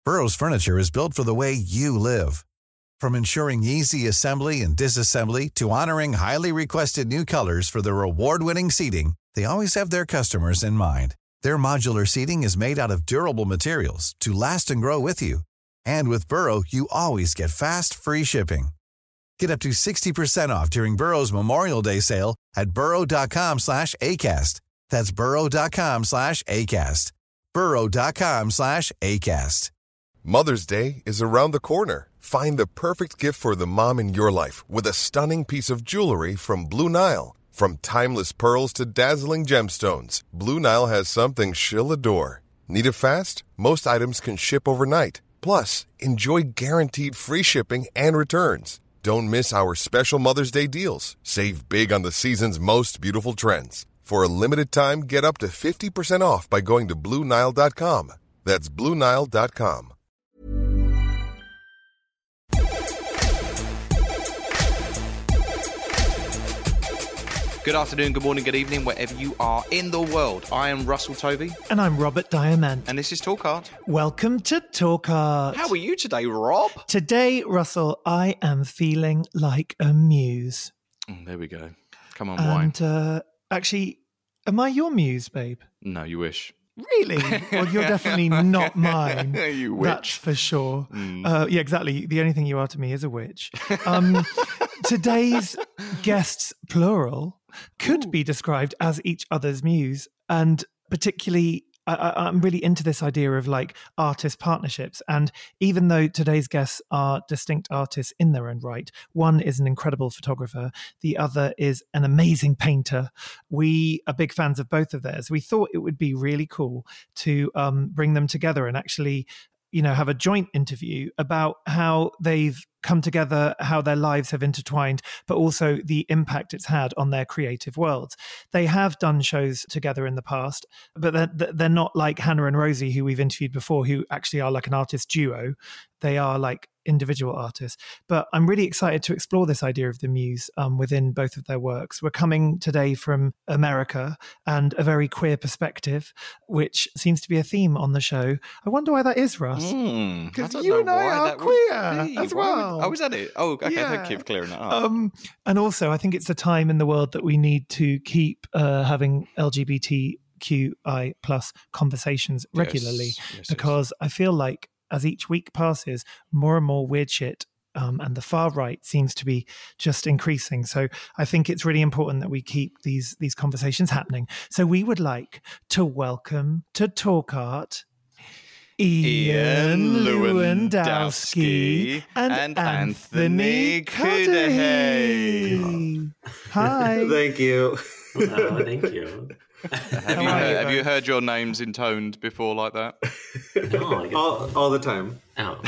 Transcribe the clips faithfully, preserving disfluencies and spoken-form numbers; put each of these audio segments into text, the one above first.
Burrow's furniture is built for the way you live. From ensuring easy assembly and disassembly to honoring highly requested new colors for their award-winning seating, they always have their customers in mind. Their modular seating is made out of durable materials to last and grow with you. And with Burrow, you always get fast, free shipping. Get up to sixty percent off during Burrow's Memorial Day sale at burrow.com slash ACAST. That's burrow.com slash ACAST. burrow.com slash ACAST. Mother's Day is around the corner. Find the perfect gift for the mom in your life with a stunning piece of jewelry from Blue Nile. From timeless pearls to dazzling gemstones, Blue Nile has something she'll adore. Need it fast? Most items can ship overnight. Plus, enjoy guaranteed free shipping and returns. Don't miss our special Mother's Day deals. Save big on the season's most beautiful trends. For a limited time, get up to fifty percent off by going to Blue Nile dot com. That's Blue Nile dot com. Good afternoon, good morning, good evening, wherever you are in the world. I am Russell Tovey. And I'm Robert Diamant. And this is Talk Art. Welcome to Talk Art. How are you today, Rob? Today, Russell, I am feeling like a muse. Mm, there we go. Come on, and, wine. Uh, actually, am I your muse, babe? No, you wish. Really? Well, you're definitely not mine. You witch. That's for sure. Mm. Uh, yeah, exactly. The only thing you are to me is a witch. Um, today's guests, plural, could Ooh. be described as each other's muse. And particularly, I, I'm really into this idea of like artist partnerships. And even though today's guests are distinct artists in their own right, one is an incredible photographer, the other is an amazing painter. We are big fans of both of theirs. We thought it would be really cool to um, bring them together and actually, you know, have a joint interview about how they've come together, how their lives have intertwined, but also the impact it's had on their creative worlds. They have done shows together in the past, but they're, they're not like Hannah and Rosie, who we've interviewed before, who actually are like an artist duo. They are like individual artists. But I'm really excited to explore this idea of the muse um, within both of their works. We're coming today from America and a very queer perspective, which seems to be a theme on the show. I wonder why that is, Russ. Because mm, you and I are queer as well. Oh, is that it? Oh, okay. Yeah. Thank you for clearing that up. Um, and also, I think it's a time in the world that we need to keep uh, having L G B T Q I plus conversations regularly, yes, yes, because yes. I feel like as each week passes, more and more weird shit um, and the far right seems to be just increasing. So I think it's really important that we keep these these conversations happening. So we would like to welcome to Talk Art Ian Lewandowski and, and Anthony Cudahy. Hi. Thank you. Oh, thank you. Have, you heard, have you heard your names intoned before like that? No, I guess all, all the time. Oh.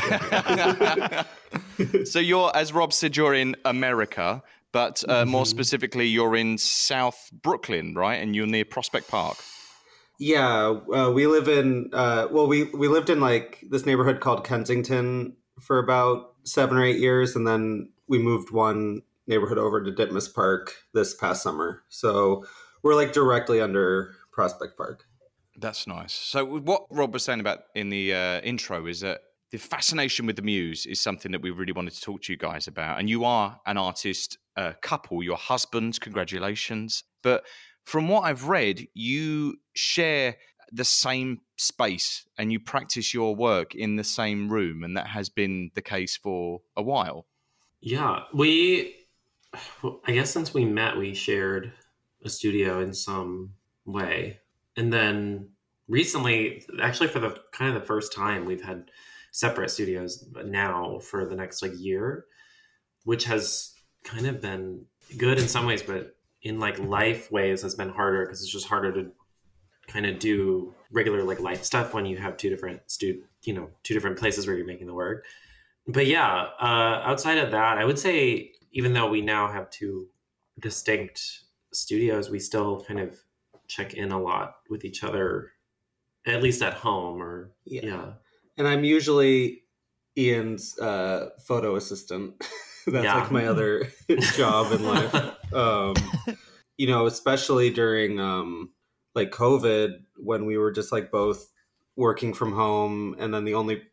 So you're, as Rob said, you're in America, but uh, Mm-hmm. more specifically, you're in South Brooklyn, right? And you're near Prospect Park. Yeah, uh, we live in, uh, well, we, we lived in like this neighborhood called Kensington for about seven or eight years. And then we moved one neighborhood over to Ditmas Park this past summer. So we're like directly under Prospect Park. That's nice. So what Rob was saying about in the uh, intro is that the fascination with the muse is something that we really wanted to talk to you guys about. And you are an artist uh, couple, your husbands, congratulations. But from what I've read, you share the same space and you practice your work in the same room. And that has been the case for a while. Yeah, we, I guess since we met, we shared a studio in some way. And then recently, actually for the kind of the first time, we've had separate studios now for the next like year, which has kind of been good in some ways, but in like life ways has been harder because it's just harder to kind of do regular like life stuff when you have two different stu you know, two different places where you're making the work. But yeah, uh, outside of that, I would say even though we now have two distinct studios, we still kind of check in a lot with each other, at least at home or yeah. yeah. And I'm usually Ian's uh, photo assistant. That's yeah. like my other job in life. Um, you know, especially during um, like COVID when we were just like both working from home. And then the only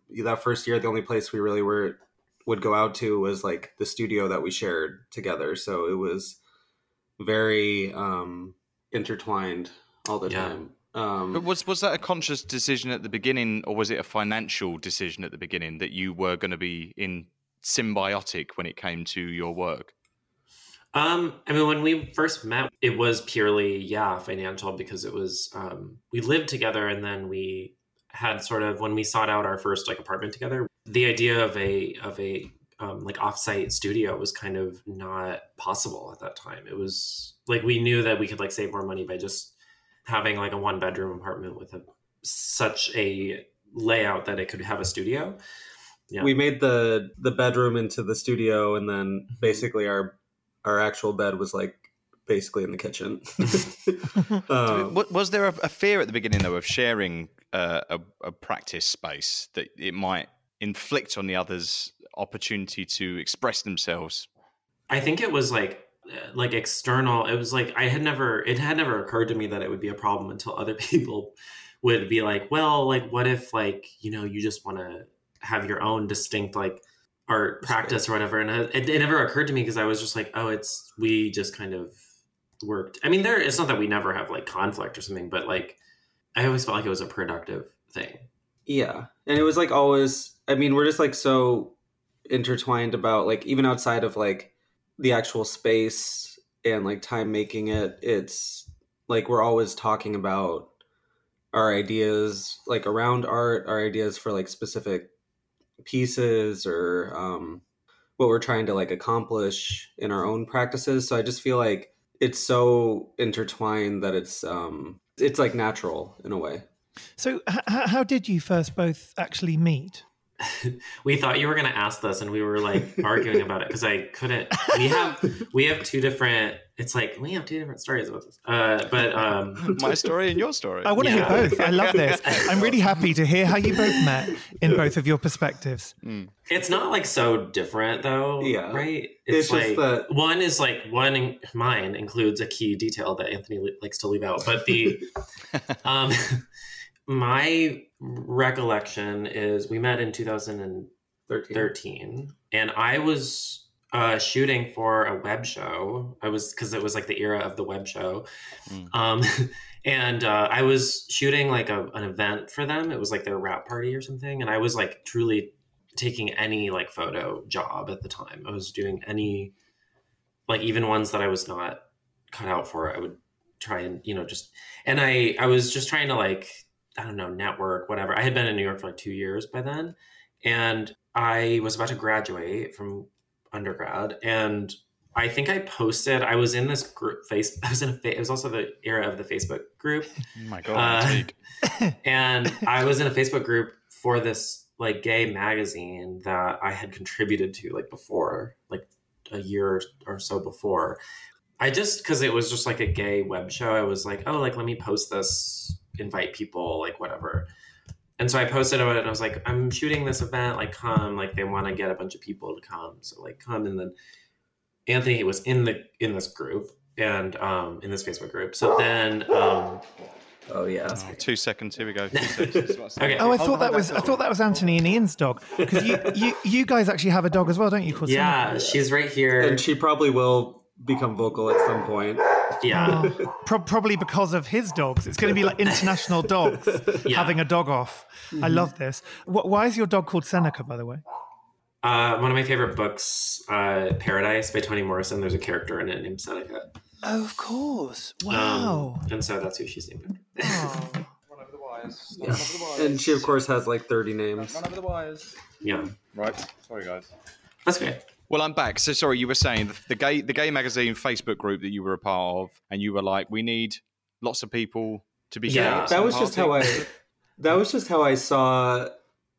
that first year, the only place we really were would go out to was like the studio that we shared together. So it was very um, intertwined all the Yeah. time. Um, But was was that a conscious decision at the beginning, or was it a financial decision at the beginning that you were going to be in symbiotic when it came to your work? Um, I mean, when we first met, it was purely, yeah, financial, because it was, um, we lived together, and then we had sort of, when we sought out our first like apartment together, the idea of a, of a, um, like offsite studio was kind of not possible at that time. It was like, we knew that we could like save more money by just having like a one bedroom apartment with a, such a layout that it could have a studio. Yeah. We made the the bedroom into the studio, and then basically our our actual bed was like basically in the kitchen. um, Was, was there a, a fear at the beginning, though, of sharing uh, a, a practice space that it might inflict on the others opportunity to express themselves? I think it was like uh, like external. It was like I had never it had never occurred to me that it would be a problem until other people would be like, well, like what if like, you know, you just want to have your own distinct like art practice or whatever. And it, it never occurred to me because I was just like, oh, it's we just kind of worked. I mean, there it's not that we never have like conflict or something, but like I always felt like it was a productive thing. Yeah. And it was like always, I mean, we're just like so intertwined about like even outside of like the actual space and like time making it, it's like we're always talking about our ideas like around art, our ideas for like specific pieces or um what we're trying to like accomplish in our own practices. So I just feel like it's so intertwined that it's um it's like natural in a way. So h- how did you first both actually meet? We thought you were going to ask this, and we were like arguing about it because I couldn't. We have we have two different. It's like we have two different stories about this. Uh, but um, My story and your story. I want to Yeah. hear both. I love this. I'm really happy to hear how you both met in both of your perspectives. Mm. it's not like so different though. Yeah. Right. It's like just that- one is like one. in- Mine includes a key detail that Anthony li- likes to leave out, but the um, my recollection is we met in two thousand thirteen, and I was uh, shooting for a web show. I was because it was like the era of the web show, Mm. um, and uh, I was shooting like a, an event for them. It was like their wrap party or something, and I was like truly taking any like photo job at the time. I was doing any like even ones that I was not cut out for. I would try and you know just and I I was just trying to like. I don't know, network, whatever. I had been in New York for like two years by then. And I was about to graduate from undergrad. And I think I posted, I was in this group, face, I was in a, fa- it was also the era of the Facebook group. Oh my God. Uh, Antique. And I was in a Facebook group for this like gay magazine that I had contributed to like before, like a year or so before. I just, cause it was just like a gay web show. I was like, oh, like, let me post this, invite people, like whatever. And so I posted about it and I was like, I'm shooting this event, like come, like they want to get a bunch of people to come. So like come. And then Anthony was in the, in this group and um, in this Facebook group. So then, um, Oh yeah. Oh, two seconds. Here we go. Two seconds. Okay. Oh, I thought that was I thought that was Anthony and Ian's dog because you, you you guys actually have a dog as well, don't you? Called yeah, Seneca? she's right here. And she probably will become vocal at some point. yeah. Oh, pro- probably because of his dogs. It's going to be like international dogs Yeah. having a dog off. I love this. Wh- Why is your dog called Seneca, by the way? Uh, one of my favorite books, uh, Paradise by Toni Morrison. There's a character in it named Seneca. Oh, of course. Um, Wow. and so that's who she's named. Oh. Yeah. And she of course has like thirty names. Yeah, Right. Sorry, guys. that's okay. Well, I'm back. So sorry, you were saying the, the gay the gay magazine Facebook group that you were a part of, and you were like, we need lots of people to be. Yeah. gay at That some was just how party. I that was just how I saw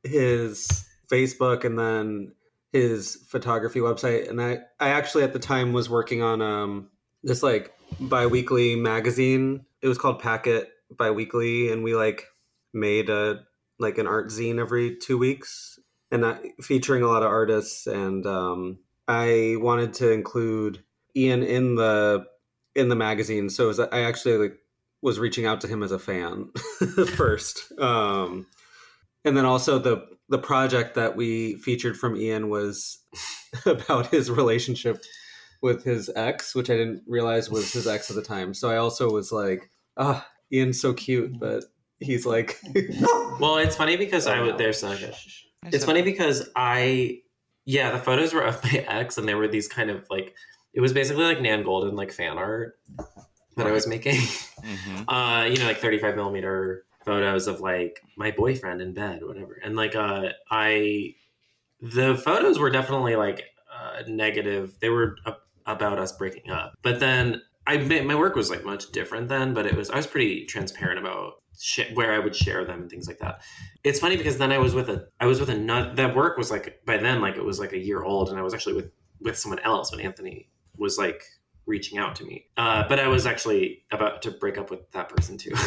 his Facebook and then his photography website. And I, I actually at the time was working on um this like bi-weekly magazine. It was called Packet Bi-Weekly, and we like made a like an art zine every two weeks and that, featuring a lot of artists. And um I wanted to include Ian in the in the magazine. So it was, I actually like was reaching out to him as a fan first. Um, and then also the the project that we featured from Ian was about his relationship with his ex, which I didn't realize was his ex at the time. So I also was like, ah, oh, Ian's so cute, but he's like... Well, it's funny because oh, I would, no. there's like, it's funny because I, yeah, the photos were of my ex and they were these kind of like, it was basically like Nan Golden, like fan art that right. I was making, mm-hmm. uh, you know, like thirty-five millimeter photos of like my boyfriend in bed or whatever. And like, uh, I, the photos were definitely like uh, negative. They were uh, about us breaking up. But then I, my work was like much different then, but it was, I was pretty transparent about sh- where I would share them and things like that. It's funny because then I was with a, I was with a nut, that work was like, by then, like it was like a year old and I was actually with, with someone else when Anthony was like reaching out to me. Uh, but I was actually about to break up with that person too.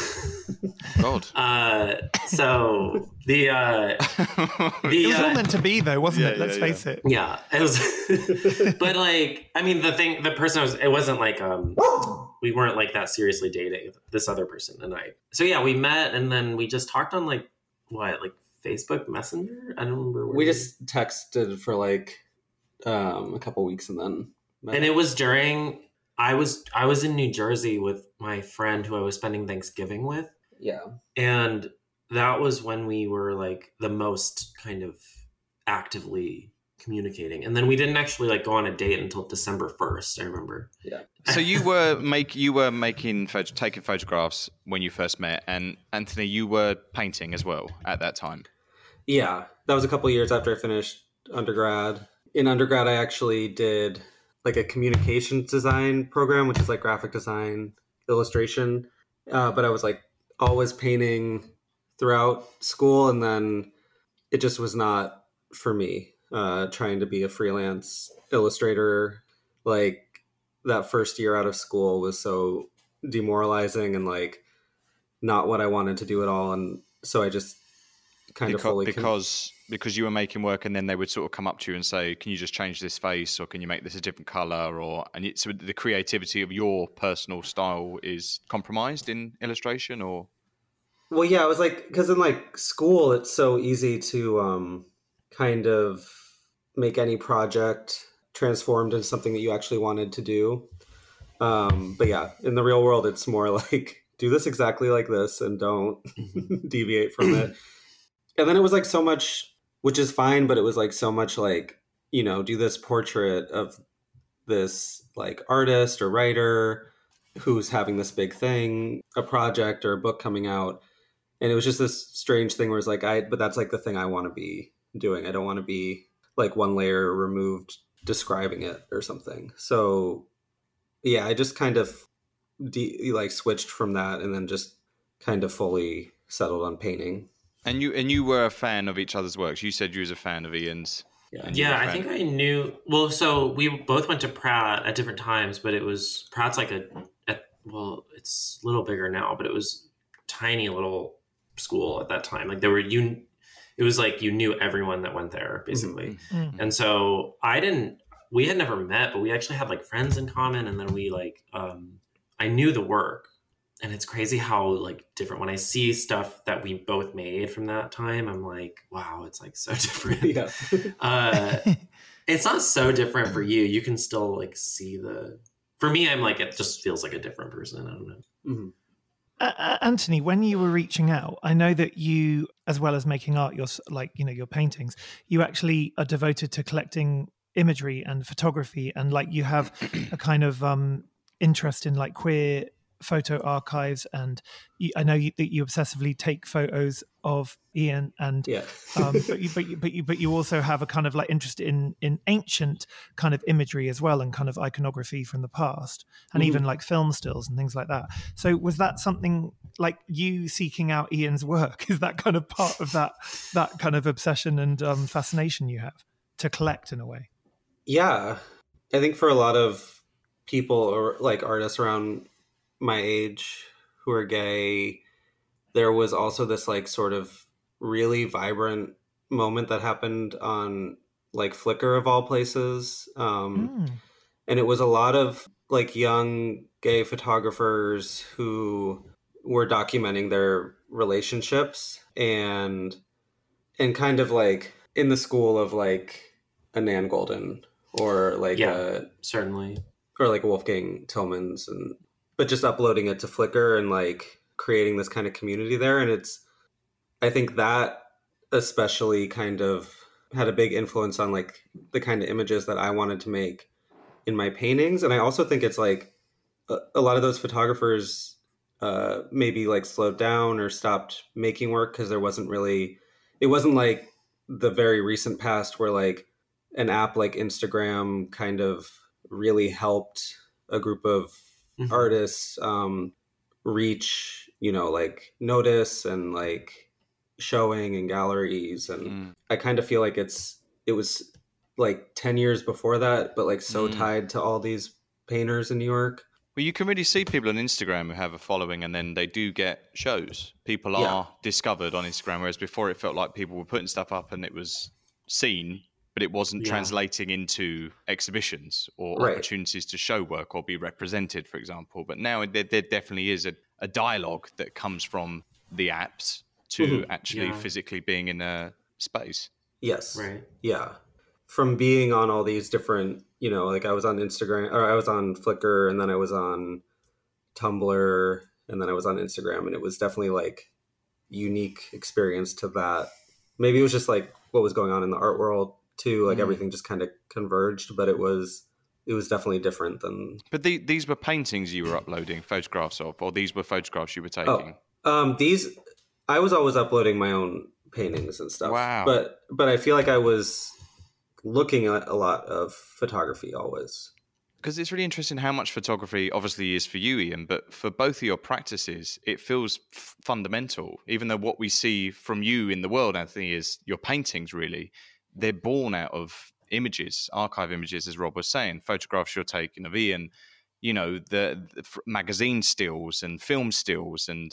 God. Uh, so the, uh, the, it was uh, all meant to be though, wasn't yeah, it? Let's yeah, face yeah. it. Yeah, it was, but like, I mean, the thing, the person was, it wasn't like, um, we weren't like that seriously dating, this other person and I. So yeah, we met and then we just talked on like, what, like Facebook Messenger? I don't remember. We just texted for like um, a couple weeks and then met. And it was during, I was I was in New Jersey with my friend who I was spending Thanksgiving with. Yeah. And that was when we were like the most kind of actively communicating. And then we didn't actually like go on a date until December first, I remember. Yeah. So you were make you were making photo, taking photographs when you first met, and Anthony, you were painting as well at that time. Yeah. That was a couple of years after I finished undergrad. In undergrad I actually did like a communications design program, which is like graphic design, illustration. Uh, but I was like always painting throughout school. And then it just was not for me, uh, trying to be a freelance illustrator. Like that first year out of school was so demoralizing and like not what I wanted to do at all. And so I just kind because, of fully... Because... Because you were making work, and then they would sort of come up to you and say, "Can you just change this face, or can you make this a different color?" Or and it's so the creativity of your personal style is compromised in illustration, or well, yeah, it was like because in like school, it's so easy to um, kind of make any project transformed into something that you actually wanted to do. Um, but yeah, in the real world, it's more like do this exactly like this and don't deviate from it. And then it was like so much. Which is fine, but it was like so much like, you know, do this portrait of this like artist or writer who's having this big thing, a project or a book coming out. And it was just this strange thing where it's like, I, but that's like the thing I want to be doing. I don't want to be like one layer removed describing it or something. So yeah, I just kind of de- like switched from that and then just kind of fully settled on painting. And you and you were a fan of each other's works. You said you was a fan of Ian's. Yeah, yeah I think I knew. Well, so we both went to Pratt at different times, but it was Pratt's like a, a well, it's a little bigger now, but it was tiny little school at that time. Like there were you, it was like you knew everyone that went there basically. Mm-hmm. And so I didn't. We had never met, but we actually had like friends in common, and then we like um, I knew the work. And it's crazy how like different when I see stuff that we both made from that time, I'm like, wow, it's like so different. Yeah. uh, it's not so different for you. You can still like see the, for me, I'm like, it just feels like a different person. I don't know. Mm-hmm. Uh, Anthony, when you were reaching out, I know that you, as well as making art, your like, you know, your paintings, you actually are devoted to collecting imagery and photography. And like you have a kind of um, interest in like queer photo archives, and you, I know you, that you obsessively take photos of Ian, and yeah. um, but you, but you, but you, but you also have a kind of like interest in in ancient kind of imagery as well, and kind of iconography from the past, and mm. even like film stills and things like that. So was that something like you seeking out Ian's work? Is that kind of part of that that kind of obsession and um, fascination you have to collect in a way? Yeah, I think for a lot of people or like artists around my age who are gay, there was also this like sort of really vibrant moment that happened on like Flickr of all places. Um, mm. And it was a lot of like young gay photographers who were documenting their relationships. And and kind of like in the school of like a Nan Golden or like Yeah, a certainly. or like Wolfgang Tillmans, and but just uploading it to Flickr and like creating this kind of community there. And it's, I think that especially kind of had a big influence on like the kind of images that I wanted to make in my paintings. And I also think it's like a, a lot of those photographers uh, maybe like slowed down or stopped making work because there wasn't really, it wasn't like the very recent past where like an app like Instagram kind of really helped a group of mm-hmm. artists um, reach, you know, like notice and like showing and galleries. And mm. I kind of feel like it's, it was like ten years before that, but like so mm. tied to all these painters in New York. Well, you can really see people on Instagram who have a following and then they do get shows. People are yeah. discovered on Instagram, whereas before it felt like people were putting stuff up and it was seen, but it wasn't yeah. translating into exhibitions or right. opportunities to show work or be represented, for example. But now there, there definitely is a, a dialogue that comes from the apps to mm-hmm. actually yeah. physically being in a space. Yes. Right. Yeah. From being on all these different, you know, like I was on Instagram or I was on Flickr and then I was on Tumblr and then I was on Instagram, and it was definitely like unique experience to that. Maybe it was just like what was going on in the art world too. Like mm. everything just kind of converged, but it was, it was definitely different than. But the, these were paintings you were uploading photographs of, or these were photographs you were taking? Oh, um, these, I was always uploading my own paintings and stuff. Wow. But, but I feel like I was looking at a lot of photography always. Because it's really interesting how much photography obviously is for you, Ian, but for both of your practices, it feels f- fundamental. Even though what we see from you in the world, Anthony, is your paintings really, they're born out of images, archive images, as Rob was saying, photographs you're taking of Ian, you know, the, the magazine stills and film stills. And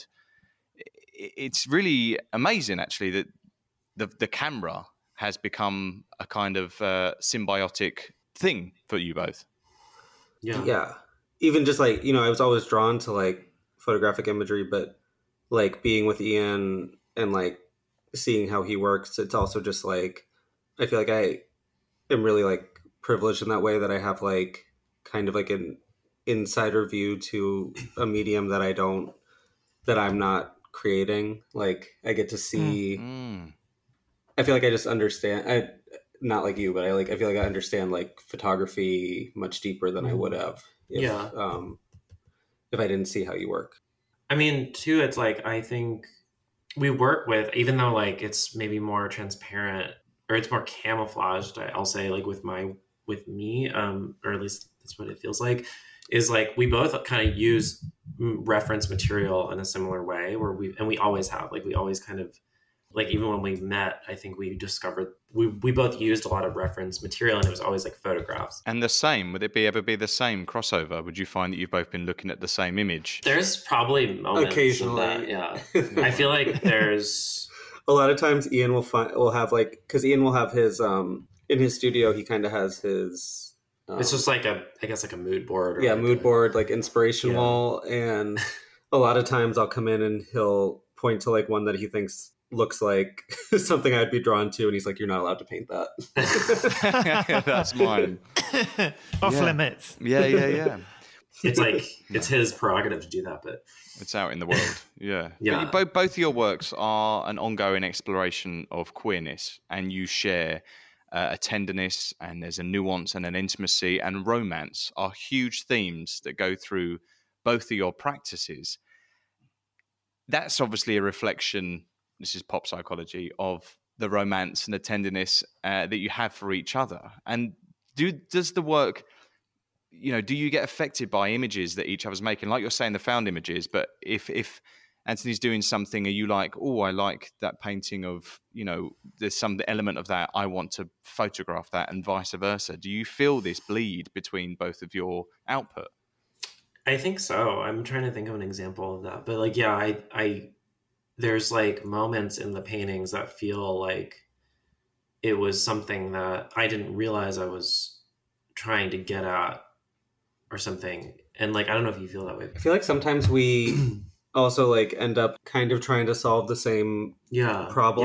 it's really amazing, actually, that the the camera has become a kind of uh, symbiotic thing for you both. Yeah. Yeah. Even just like, you know, I was always drawn to like photographic imagery, but like being with Ian and like seeing how he works, it's also just like, I feel like I am really like privileged in that way that I have like kind of like an insider view to a medium that I don't, that I'm not creating. Like I get to see, mm-hmm. I feel like I just understand, I, not like you, but I like, I feel like I understand like photography much deeper than I would have if, yeah. um, if I didn't see how you work. I mean, too, it's like, I think we work with, even though like it's maybe more transparent or it's more camouflaged, I'll say like with my, with me, um, or at least that's what it feels like, is like, we both kind of use reference material in a similar way where we, and we always have, like, we always kind of, like, even when we met, I think we discovered we, we both used a lot of reference material, and it was always like photographs. And the same, would it be ever be the same crossover? Would you find that you've both been looking at the same image? The's probably moments occasionally. Of that, yeah. I feel like there's a lot of times Ian will find will have like because Ian will have his um in his studio he kind of has his. Um, it's just like a I guess like a mood board. Or yeah, like mood a, board, like inspiration yeah. wall, and a lot of times I'll come in and he'll point to like one that he thinks looks like something I'd be drawn to, and he's like, "You're not allowed to paint that." That's mine. Off yeah. limits. Yeah, yeah, yeah. It's like it's his prerogative to do that, but it's out in the world. Yeah, yeah. But both both of your works are an ongoing exploration of queerness, and you share uh, a tenderness, and there's a nuance and an intimacy, and romance are huge themes that go through both of your practices. That's obviously a reflection. This is pop psychology of the romance and the tenderness uh, that you have for each other. And do does the work, you know, do you get affected by images that each other's making? Like you're saying, the found images, but if if Anthony's doing something, are you like, oh, I like that painting of, you know, there's some element of that, I want to photograph that, and vice versa. Do you feel this bleed between both of your output? I think so. I'm trying to think of an example of that. But like, yeah, I I there's like moments in the paintings that feel like it was something that I didn't realize I was trying to get at or something. And like, I don't know if you feel that way. I feel like sometimes we also like end up kind of trying to solve the same yeah, problem yeah. at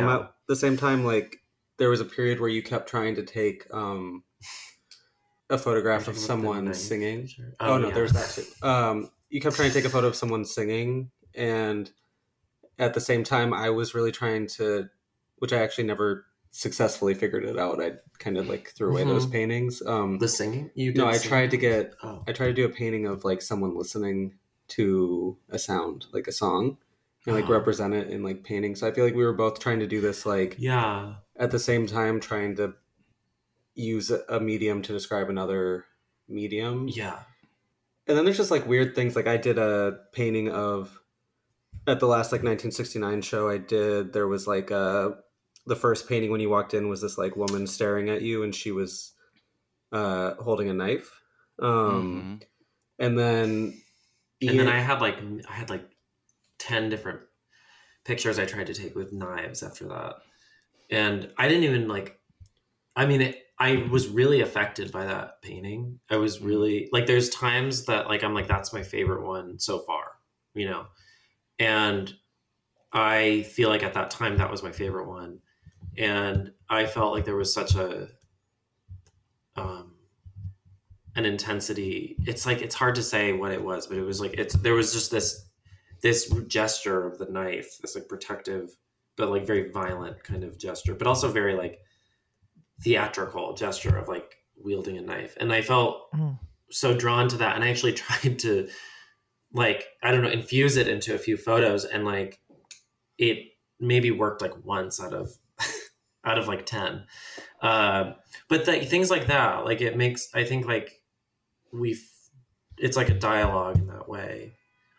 the same time, like there was a period where you kept trying to take um, a photograph of someone singing. Sure. Oh, oh no, yeah. There's that too. Um, you kept trying to take a photo of someone singing, and at the same time, I was really trying to, which I actually never successfully figured it out. I kind of like threw away mm-hmm. those paintings. Um, the singing? You did no, I singing? tried to get. Oh. I tried to do a painting of like someone listening to a sound, like a song, and like oh. represent it in like painting. So I feel like we were both trying to do this, like yeah, at the same time trying to use a medium to describe another medium. Yeah. And then there's just like weird things. Like I did a painting of at the last like nineteen sixty-nine show I did. There was like a. The first painting when you walked in was this like woman staring at you, and she was uh, holding a knife. Um, mm-hmm. And then, and then I had like I had like ten different pictures I tried to take with knives after that, and I didn't even like. I mean, it, I was really affected by that painting. I was really like. There's times that like I'm like that's my favorite one so far, you know, and I feel like at that time that was my favorite one. And I felt like there was such a, um, an intensity. It's like, it's hard to say what it was, but it was like, it's, there was just this, this gesture of the knife, this like protective, but like very violent kind of gesture, but also very like theatrical gesture of like wielding a knife. And I felt mm. so drawn to that. And I actually tried to like, I don't know, infuse it into a few photos, and like, it maybe worked like once out of, out of like ten. Uh, but the, things like that, like it makes, I think like we've, it's like a dialogue in that way.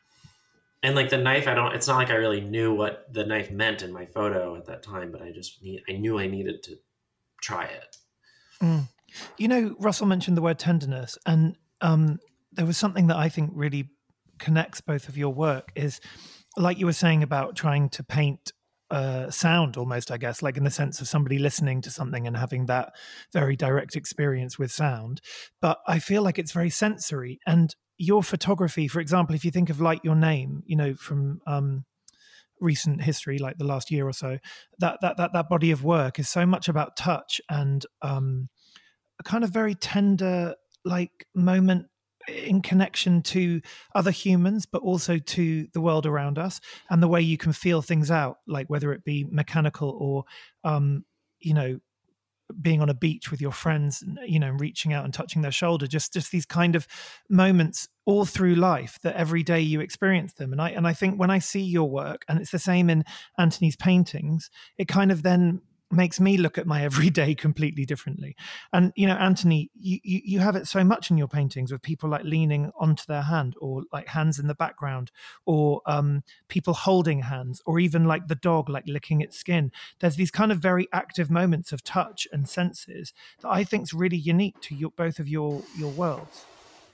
And like the knife, I don't, it's not like I really knew what the knife meant in my photo at that time, but I just need, I knew I needed to try it. Mm. You know, Russell mentioned the word tenderness, and um, there was something that I think really connects both of your work is like you were saying about trying to paint Uh, sound almost, I guess, like in the sense of somebody listening to something and having that very direct experience with sound. But I feel like it's very sensory. And your photography, for example, if you think of Light Your Name, you know, from um, recent history, like the last year or so, that that that that body of work is so much about touch and um, a kind of very tender, like moment in connection to other humans, but also to the world around us, and the way you can feel things out, like whether it be mechanical or, um, you know, being on a beach with your friends, you know, reaching out and touching their shoulder, just, just these kind of moments all through life that every day you experience them. And I, and I think when I see your work, and it's the same in Anthony's paintings, it kind of then makes me look at my everyday completely differently. And, you know, Anthony, you, you, you have it so much in your paintings with people like leaning onto their hand, or like hands in the background, or um, people holding hands, or even like the dog, like licking its skin. There's these kind of very active moments of touch and senses that I think is really unique to your, both of your, your worlds.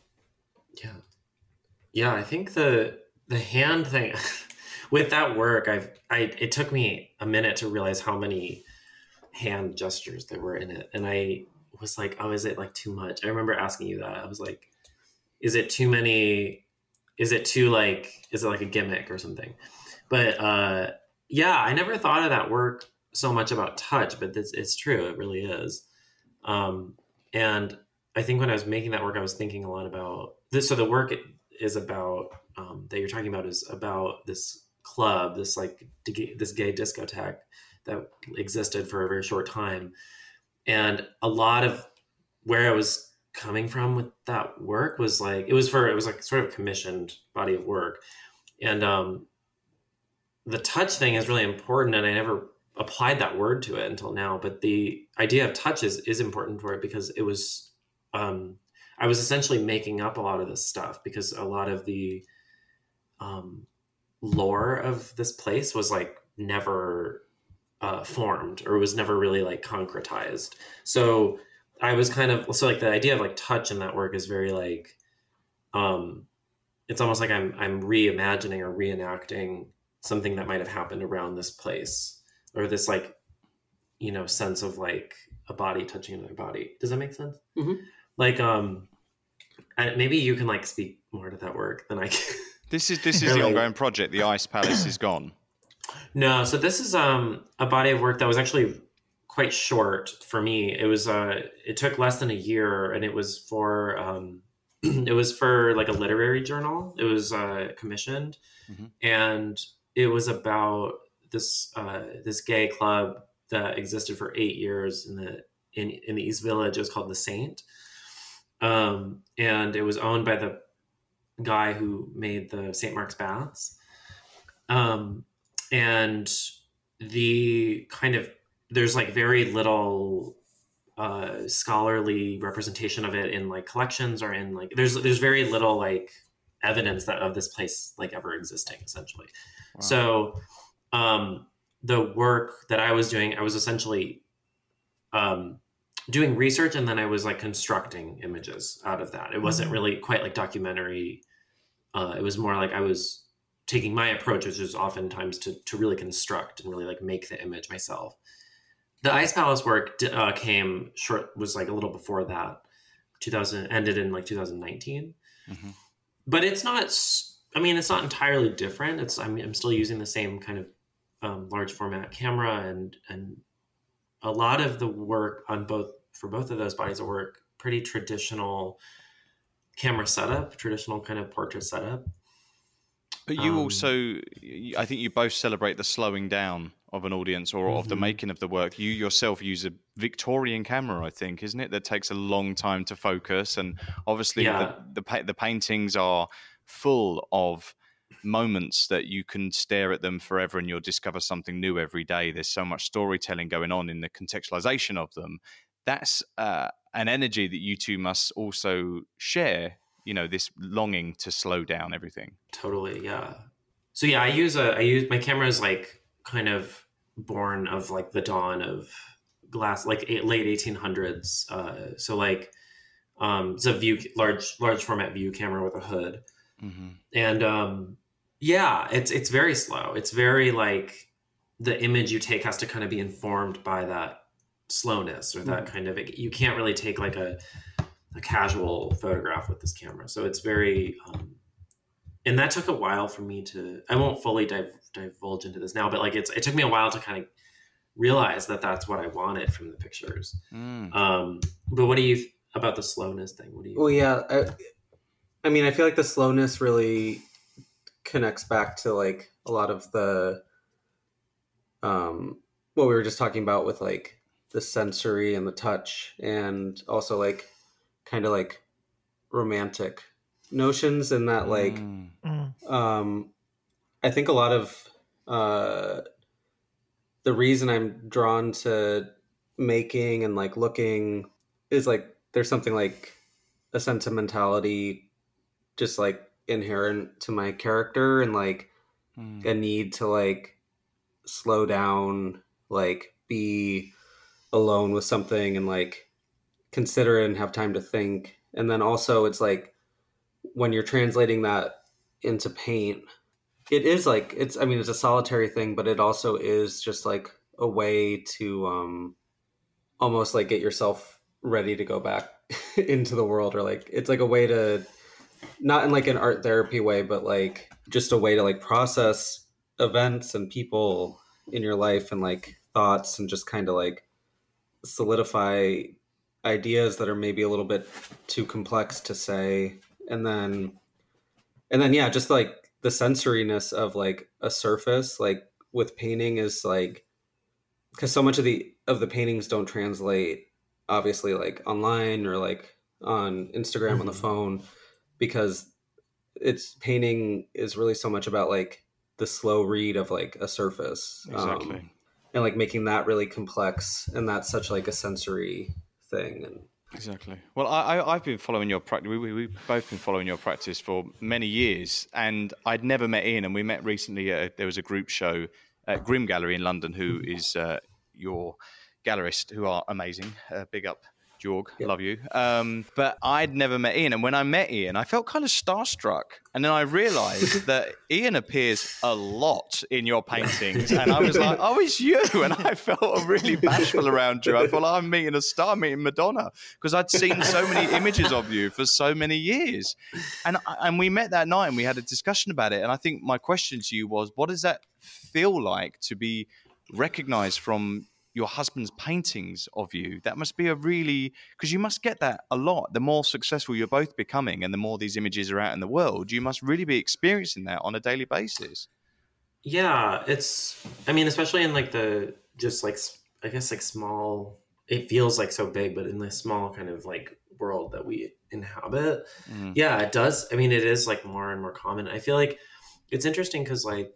Yeah. Yeah. I think the, the hand thing with that work, I've, I, it took me a minute to realize how many hand gestures there were in it, and I was like, oh, is it like too much? I remember asking you that. I was like, is it too many, is it too like, is it like a gimmick or something? But uh yeah, I never thought of that work so much about touch, but it's, it's true, it really is. Um and I think when I was making that work, I was thinking a lot about this. So the work is about um that you're talking about is about this club, this like this gay discotheque that existed for a very short time. And a lot of where I was coming from with that work was like, it was for, it was like sort of commissioned body of work. And um, the touch thing is really important. And I never applied that word to it until now, but the idea of touch is, is important for it, because it was, um, I was essentially making up a lot of this stuff, because a lot of the um, lore of this place was like never Uh, formed, or was never really like concretized. So I was kind of, so like the idea of like touch in that work is very like, um, it's almost like I'm, I'm reimagining or reenacting something that might've happened around this place, or this like, you know, sense of like a body touching another body. Does that make sense? Mm-hmm. Like, um, I, maybe you can like speak more to that work than I can. This is, this is the ongoing project. The Ice Palace is gone. No, so this is um, a body of work that was actually quite short for me. It was uh, it took less than a year, and it was for um, it was for like a literary journal. It was uh, commissioned, mm-hmm. and it was about this uh, this gay club that existed for eight years in the in in the East Village. It was called The Saint, um, and it was owned by the guy who made the Saint Mark's Baths. Um, and the kind of, there's like very little uh, scholarly representation of it in like collections or in like, there's, there's very little like evidence that of this place like ever existing essentially. Wow. So um, the work that I was doing, I was essentially um, doing research, and then I was like constructing images out of that. It wasn't mm-hmm. really quite like documentary. Uh, it was more like I was taking my approach, which is oftentimes to to really construct and really like make the image myself. The Ice Palace work uh, came short, was like a little before that. two thousand ended in like two thousand nineteen, mm-hmm. but it's not. I mean, it's not entirely different. It's I'm I'm still using the same kind of um, large format camera, and and a lot of the work on both for both of those bodies of work, pretty traditional camera setup, traditional kind of portrait setup. But you um, also, I think you both celebrate the slowing down of an audience or mm-hmm. of the making of the work. You yourself use a Victorian camera, I think, isn't it? That takes a long time to focus. And obviously yeah. the, the the paintings are full of moments that you can stare at them forever and you'll discover something new every day. There's so much storytelling going on in the contextualization of them. That's uh, an energy that you two must also share, you know, this longing to slow down everything. Totally, yeah. So yeah, I use a, I use, my camera is like kind of born of like the dawn of glass, like eight, late eighteen hundreds. Uh, so like, um, it's a view, large, large format view camera with a hood. Mm-hmm. And um, yeah, it's, it's very slow. It's very like the image you take has to kind of be informed by that slowness or that mm-hmm. kind of, you can't really take like a, a casual photograph with this camera. So it's very, um, and that took a while for me to, I won't fully dive, divulge into this now, but like it's, it took me a while to kind of realize that that's what I wanted from the pictures. Mm. Um, but what do you, th- about the slowness thing? What do you? Well, yeah. I, I mean, I feel like the slowness really connects back to like a lot of the, um, what we were just talking about with like the sensory and the touch, and also like kind of like romantic notions, and that like mm. um I think a lot of uh the reason I'm drawn to making and like looking is like there's something like a sentimentality just like inherent to my character, and like mm. a need to like slow down, like be alone with something and like consider it and have time to think. And then also it's like when you're translating that into paint, it is like, it's, I mean, it's a solitary thing, but it also is just like a way to um, almost like get yourself ready to go back into the world, or like, it's like a way to, not in like an art therapy way, but like just a way to like process events and people in your life and like thoughts, and just kind of like solidify ideas that are maybe a little bit too complex to say. And then, and then, yeah, just like the sensoriness of like a surface, like with painting is like, because so much of the, of the paintings don't translate obviously like online or like on Instagram mm-hmm. on the phone, because it's painting is really so much about like the slow read of like a surface. Exactly. Um, and like making that really complex, and that's such like a sensory thing. And exactly. Well, I, I, I've been following your practice. We, we, we've both been following your practice for many years, and I'd never met Ian, and we met recently. At, there was a group show at Grim Gallery in London, who is uh, your gallerist, who are amazing. Uh, big up Jorg, Yep. love you. Um, but I'd never met Ian. And when I met Ian, I felt kind of starstruck. And then I realized that Ian appears a lot in your paintings. And I was like, oh, it's you. And I felt really bashful around you. I felt like I'm meeting a star, meeting Madonna, because I'd seen so many images of you for so many years. And, and we met that night and we had a discussion about it. And I think my question to you was, what does that feel like to be recognized from your husband's paintings of you? That must be a really, because you must get that a lot. The more successful you're both becoming and the more these images are out in the world, you must really be experiencing that on a daily basis. Yeah, it's, I mean, especially in like the, just like, I guess like small, it feels like so big, but in the small kind of like world that we inhabit. Mm. Yeah, it does. I mean, it is like more and more common. I feel like it's interesting because like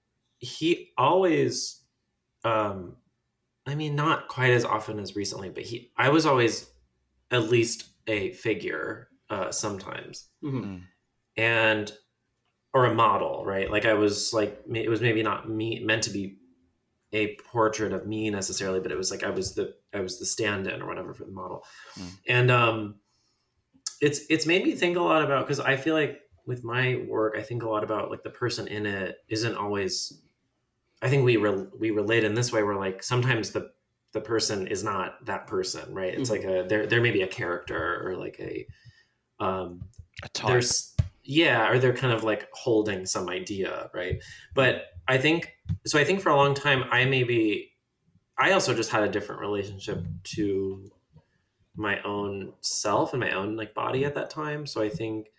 he always, um, I mean, not quite as often as recently, but he, I was always at least a figure uh, sometimes. Mm-hmm. And, or a model, right? Like I was like, it was maybe not me meant to be a portrait of me necessarily, but it was like, I was the, I was the stand-in or whatever for the model. Mm. And um, it's, it's made me think a lot about, cause I feel like with my work, I think a lot about like the person in it isn't always, I think we re- we relate in this way where like sometimes the the person is not that person, right? It's mm-hmm. like a there there may be a character or like a um a type. There's yeah, or they're kind of like holding some idea, right? But I think so I think for a long time I maybe I also just had a different relationship to my own self and my own like body at that time. So I think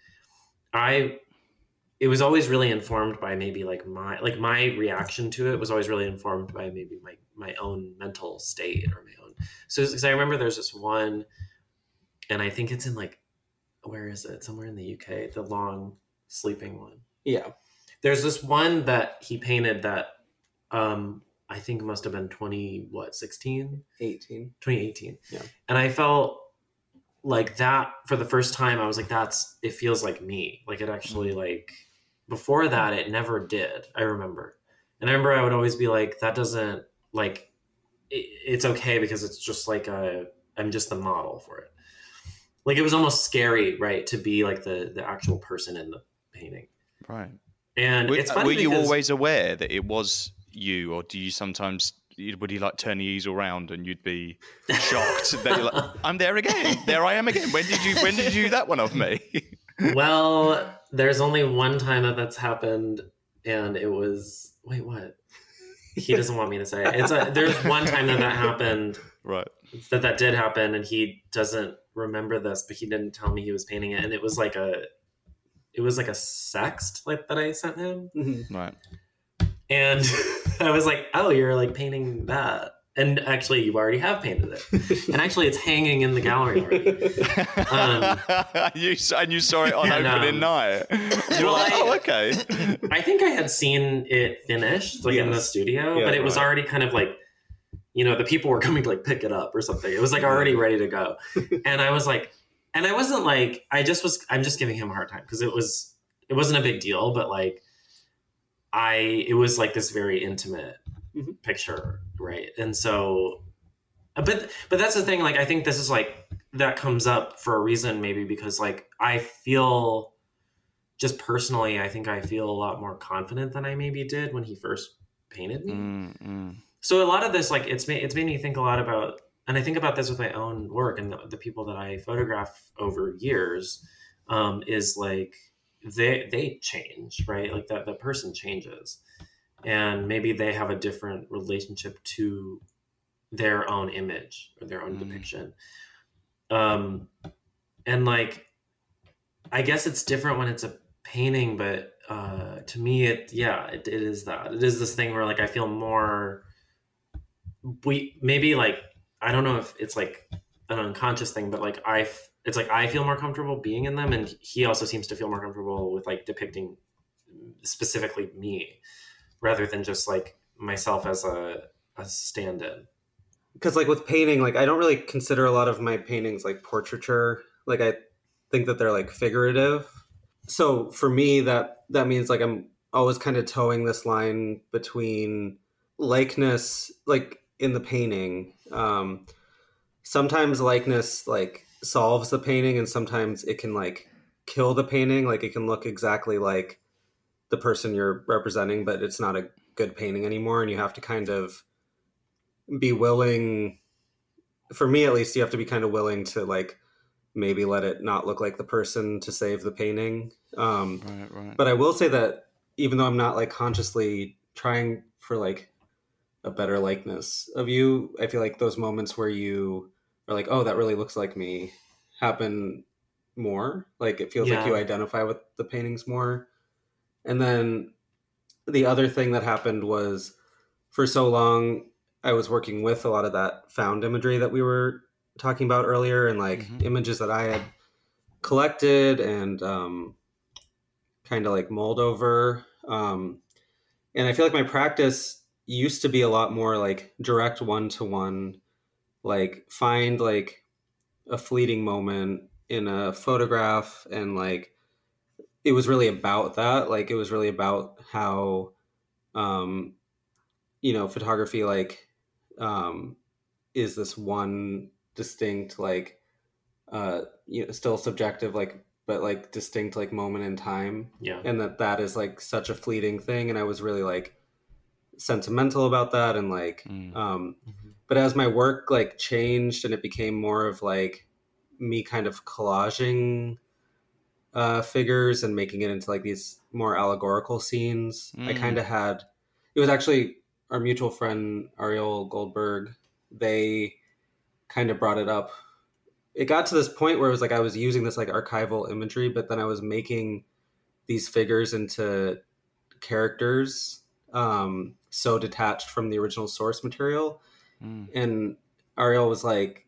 I it was always really informed by maybe like my, like my reaction to it was always really informed by maybe my, my own mental state or my own. So, cause I remember there's this one, and I think it's in like, where is it? Somewhere in the U K, the long sleeping one. Yeah. There's this one that he painted that, um, I think must have been twenty, what, sixteen? eighteen. twenty eighteen. Yeah. And I felt like that for the first time, I was like, that's, it feels like me. Like it actually mm-hmm. like, before that, it never did. I remember. And I remember I would always be like, that doesn't like, it, it's okay because it's just like a, I'm just the model for it. Like it was almost scary, right? To be like the, the actual person in the painting. Right. And were, it's funny were you because, always aware that it was you, or do you sometimes, would you like turn the easel round and you'd be shocked that you're like, I'm there again. There I am again. When did you, when did you do that one of me? Well, there's only one time that that's happened, and it was wait, what? He doesn't want me to say it. It's a, there's one time that that happened, right? That that did happen, and he doesn't remember this, but he didn't tell me he was painting it, and it was like a, it was like a sext like that I sent him, mm-hmm. right? And I was like, oh, you're like painting that. And actually, you already have painted it. And actually, it's hanging in the gallery already. Um, you, and you saw it on and, opening um, night. You well, were like, oh, okay. I think I had seen it finished, like yes. in the studio, yeah, but it right. was already kind of like, you know, the people were coming to like pick it up or something. It was like already ready to go. And I was like, and I wasn't like, I just was, I'm just giving him a hard time because it was, it wasn't a big deal, but like, I, it was like this very intimate mm-hmm. picture. Right. And so, but, but that's the thing. Like, I think this is like, that comes up for a reason, maybe because like, I feel just personally, I think I feel a lot more confident than I maybe did when he first painted me. Mm-hmm. So a lot of this, like it's made, it's made me think a lot about, and I think about this with my own work and the, the people that I photograph over years, um, is like, they, they change, right? Like that, the person changes. And maybe they have a different relationship to their own image or their own mm. depiction. Um, and like, I guess it's different when it's a painting, but uh, to me, it, yeah, it, it is that. It is this thing where like, I feel more, we maybe like, I don't know if it's like an unconscious thing, but like I, it's like, I feel more comfortable being in them. And he also seems to feel more comfortable with like depicting specifically me, rather than just like myself as a, a stand-in. Because like with painting, like I don't really consider a lot of my paintings like portraiture. Like I think that they're like figurative. So for me, that that means like I'm always kind of towing this line between likeness, like in the painting, um, sometimes likeness like solves the painting, and sometimes it can like kill the painting. Like it can look exactly like the person you're representing, but it's not a good painting anymore. And you have to kind of be willing, for me at least, you have to be kind of willing to like maybe let it not look like the person to save the painting. Um, right, right. But I will say that even though I'm not like consciously trying for like a better likeness of you, I feel like those moments where you are like, oh, that really looks like me, happen more. Like it feels Yeah. like you identify with the paintings more. And then the other thing that happened was, for so long, I was working with a lot of that found imagery that we were talking about earlier, and like Mhm. images that I had collected and um, kind of like mulled over. Um, and I feel like my practice used to be a lot more like direct one-to-one, like find like a fleeting moment in a photograph, and like it was really about that. Like it was really about how um you know, photography like um is this one distinct like uh you know, still subjective, like but like distinct like moment in time, Yeah. and that that is like such a fleeting thing. And I was really like sentimental about that, and like Mm. um Mm-hmm. but as my work like changed and it became more of like me kind of collaging uh figures and making it into like these more allegorical scenes, I Mm. kind of had, it was actually our mutual friend Ariel Goldberg, they kind of brought it up. It got to this point where it was like I was using this like archival imagery, but then I was making these figures into characters, um, so detached from the original source material. Mm. And Ariel was like,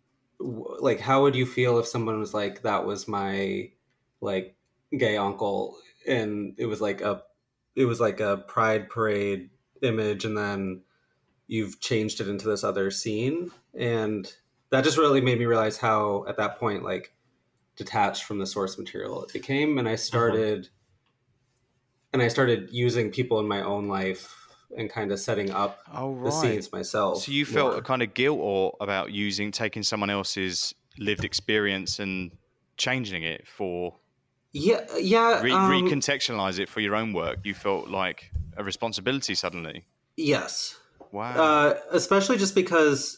w- like, how would you feel if someone was like, that was my like gay uncle, and it was like a, it was like a pride parade image, and then you've changed it into this other scene. And that just really made me realize how at that point like detached from the source material it became. And I started uh-huh. and I started using people in my own life and kind of setting up oh, right. the scenes myself. So you felt more. a kind of guilt or about using taking someone else's lived experience and changing it for yeah yeah re- um, recontextualize it for your own work. You felt like a responsibility suddenly. Yes. Wow. Uh, especially just because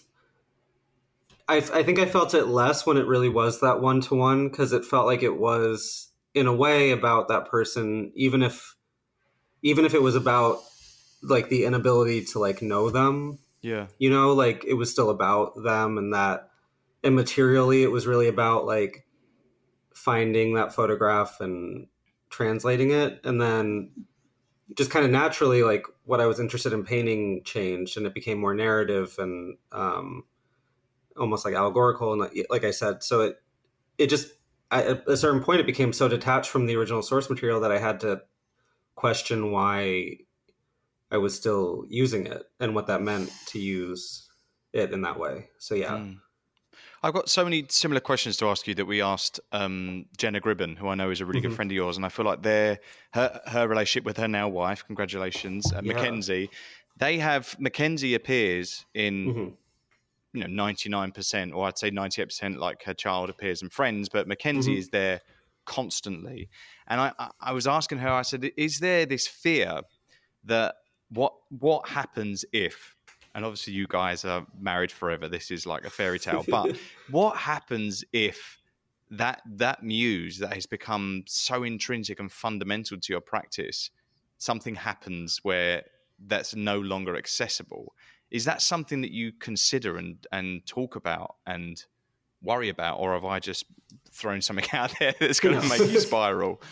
I, I think I felt it less when it really was that one-to-one, because it felt like it was in a way about that person, even if even if it was about like the inability to like know them. Yeah. You know, like it was still about them, and that, and materially it was really about like finding that photograph and translating it. And then just kind of naturally, like what I was interested in painting changed, and it became more narrative and um, almost like allegorical. And like, like I said, so it, it just, at a certain point, it became so detached from the original source material that I had to question why I was still using it and what that meant to use it in that way. So yeah. Mm. I've got so many similar questions to ask you that we asked um, Jenna Gribben, who I know is a really mm-hmm. good friend of yours, and I feel like their her her relationship with her now wife, congratulations, uh, Yeah. Mackenzie. They have Mackenzie appears in mm-hmm. you know ninety-nine percent, or I'd say ninety-eight percent, like her child appears in Friends, but Mackenzie mm-hmm. is there constantly. And I, I I was asking her, I said, is there this fear that what what happens if? And obviously you guys are married forever. This is like a fairy tale. But what happens if that that muse that has become so intrinsic and fundamental to your practice, something happens where that's no longer accessible? Is that something that you consider and, and talk about and worry about? Or have I just thrown something out there that's going to make you spiral?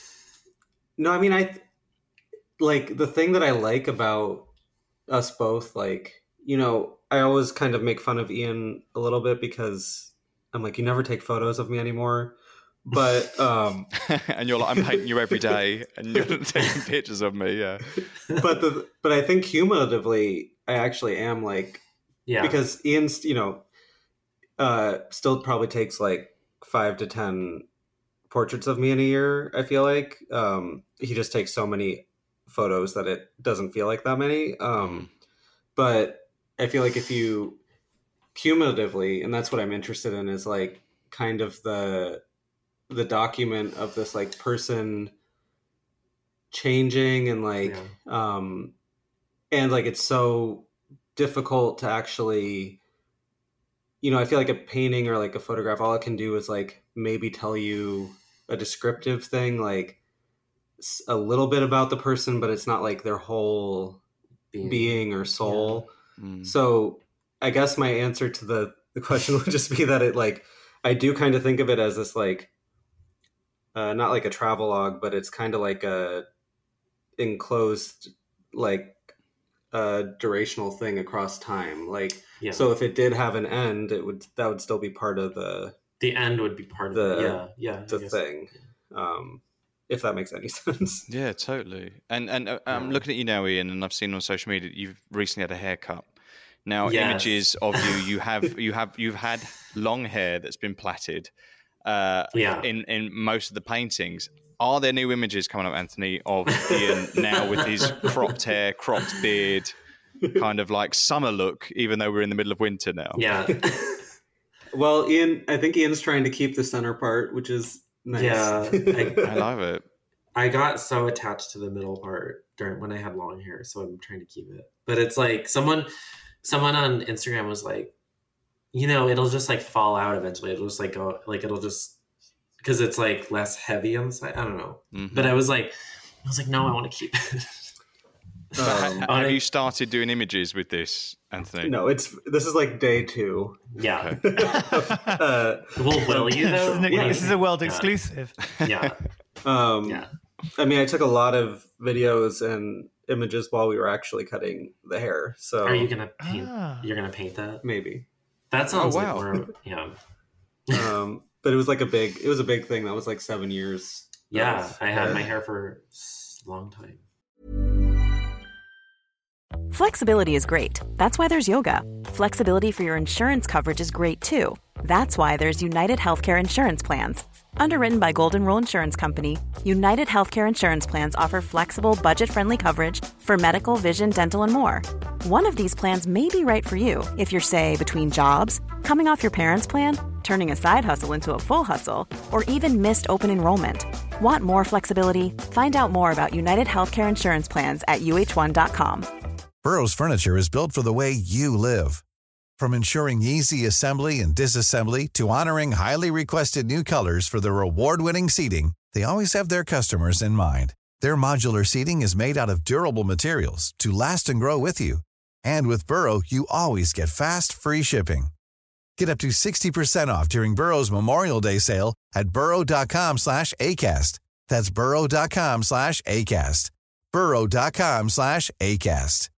No, I mean, I like the thing that I like about us both, like, you know, I always kind of make fun of Ian a little bit because I'm like, you never take photos of me anymore. But um and you're like, I'm painting you every day and you're taking pictures of me. Yeah. But the but I think cumulatively I actually am, like, yeah, because Ian's, you know, uh still probably takes like five to ten portraits of me in a year, I feel like. Um he just takes so many photos that it doesn't feel like that many. Um, mm. But I feel like if you cumulatively, and that's what I'm interested in, is like kind of the the document of this like person changing and like Yeah. um and like it's so difficult to actually, you know, I feel like a painting or like a photograph, all it can do is like maybe tell you a descriptive thing, like s- a little bit about the person, but it's not like their whole Being- being or soul. Mm. So I guess my answer to the, the question would just be that it like, I do kind of think of it as this like, uh, not like a travelogue, but it's kind of like a enclosed, like a durational thing across time. Like, Yeah. so if it did have an end, it would, that would still be part of the, the end would be part of The- it. Yeah, yeah. I the guess. thing. Um, if that makes any sense. Yeah, totally. And and uh, I'm Yeah. looking at you now, Ian, and I've seen on social media you've recently had a haircut. Now, Yes. images of you, you have you have you've had long hair that's been plaited. Uh, Yeah. In in most of the paintings, are there new images coming up, Anthony, of Ian now with his cropped hair, cropped beard, kind of like summer look, even though we're in the middle of winter now? Yeah. Well, Ian, I think Ian's trying to keep the center part, which is nice. Yeah, I- I love it. I got so attached to the middle part during when I had long hair, so I'm trying to keep it. But it's like someone someone on Instagram was like, you know, it'll just like fall out eventually. It'll just like go like it'll just because it's like less heavy on the side. I don't know. Mhm. But I was like I was like, no, I want to keep it. So ha- Um, ha- I- have you started doing images with this, Anthony? no, it's this is like day two. Yeah. uh, Well, will you this, though? is, an- yeah. this is a world Yeah. exclusive. Yeah. um, Yeah. I mean, I took a lot of videos and images while we were actually cutting the hair. So Are you gonna paint? Ah. You're gonna paint that? maybe. That sounds Oh, wow. like more. Yeah. Um, but it was like a big. It was a big thing. That was like seven years. Yeah. of I had hair. my hair for a long time. Flexibility is great. That's why there's yoga. Flexibility for your insurance coverage is great too. That's why there's United Healthcare Insurance Plans. Underwritten by Golden Rule Insurance Company, United Healthcare Insurance Plans offer flexible, budget-friendly coverage for medical, vision, dental, and more. One of these plans may be right for you if you're, say, between jobs, coming off your parents' plan, turning a side hustle into a full hustle, or even missed open enrollment. Want more flexibility? Find out more about United Healthcare Insurance Plans at U H one dot com. Burrow's furniture is built for the way you live. From ensuring easy assembly and disassembly to honoring highly requested new colors for their award-winning seating, they always have their customers in mind. Their modular seating is made out of durable materials to last and grow with you. And with Burrow, you always get fast, free shipping. Get up to sixty percent off during Burrow's Memorial Day sale at burrow.com slash ACAST. That's burrow.com slash ACAST. burrow.com slash ACAST.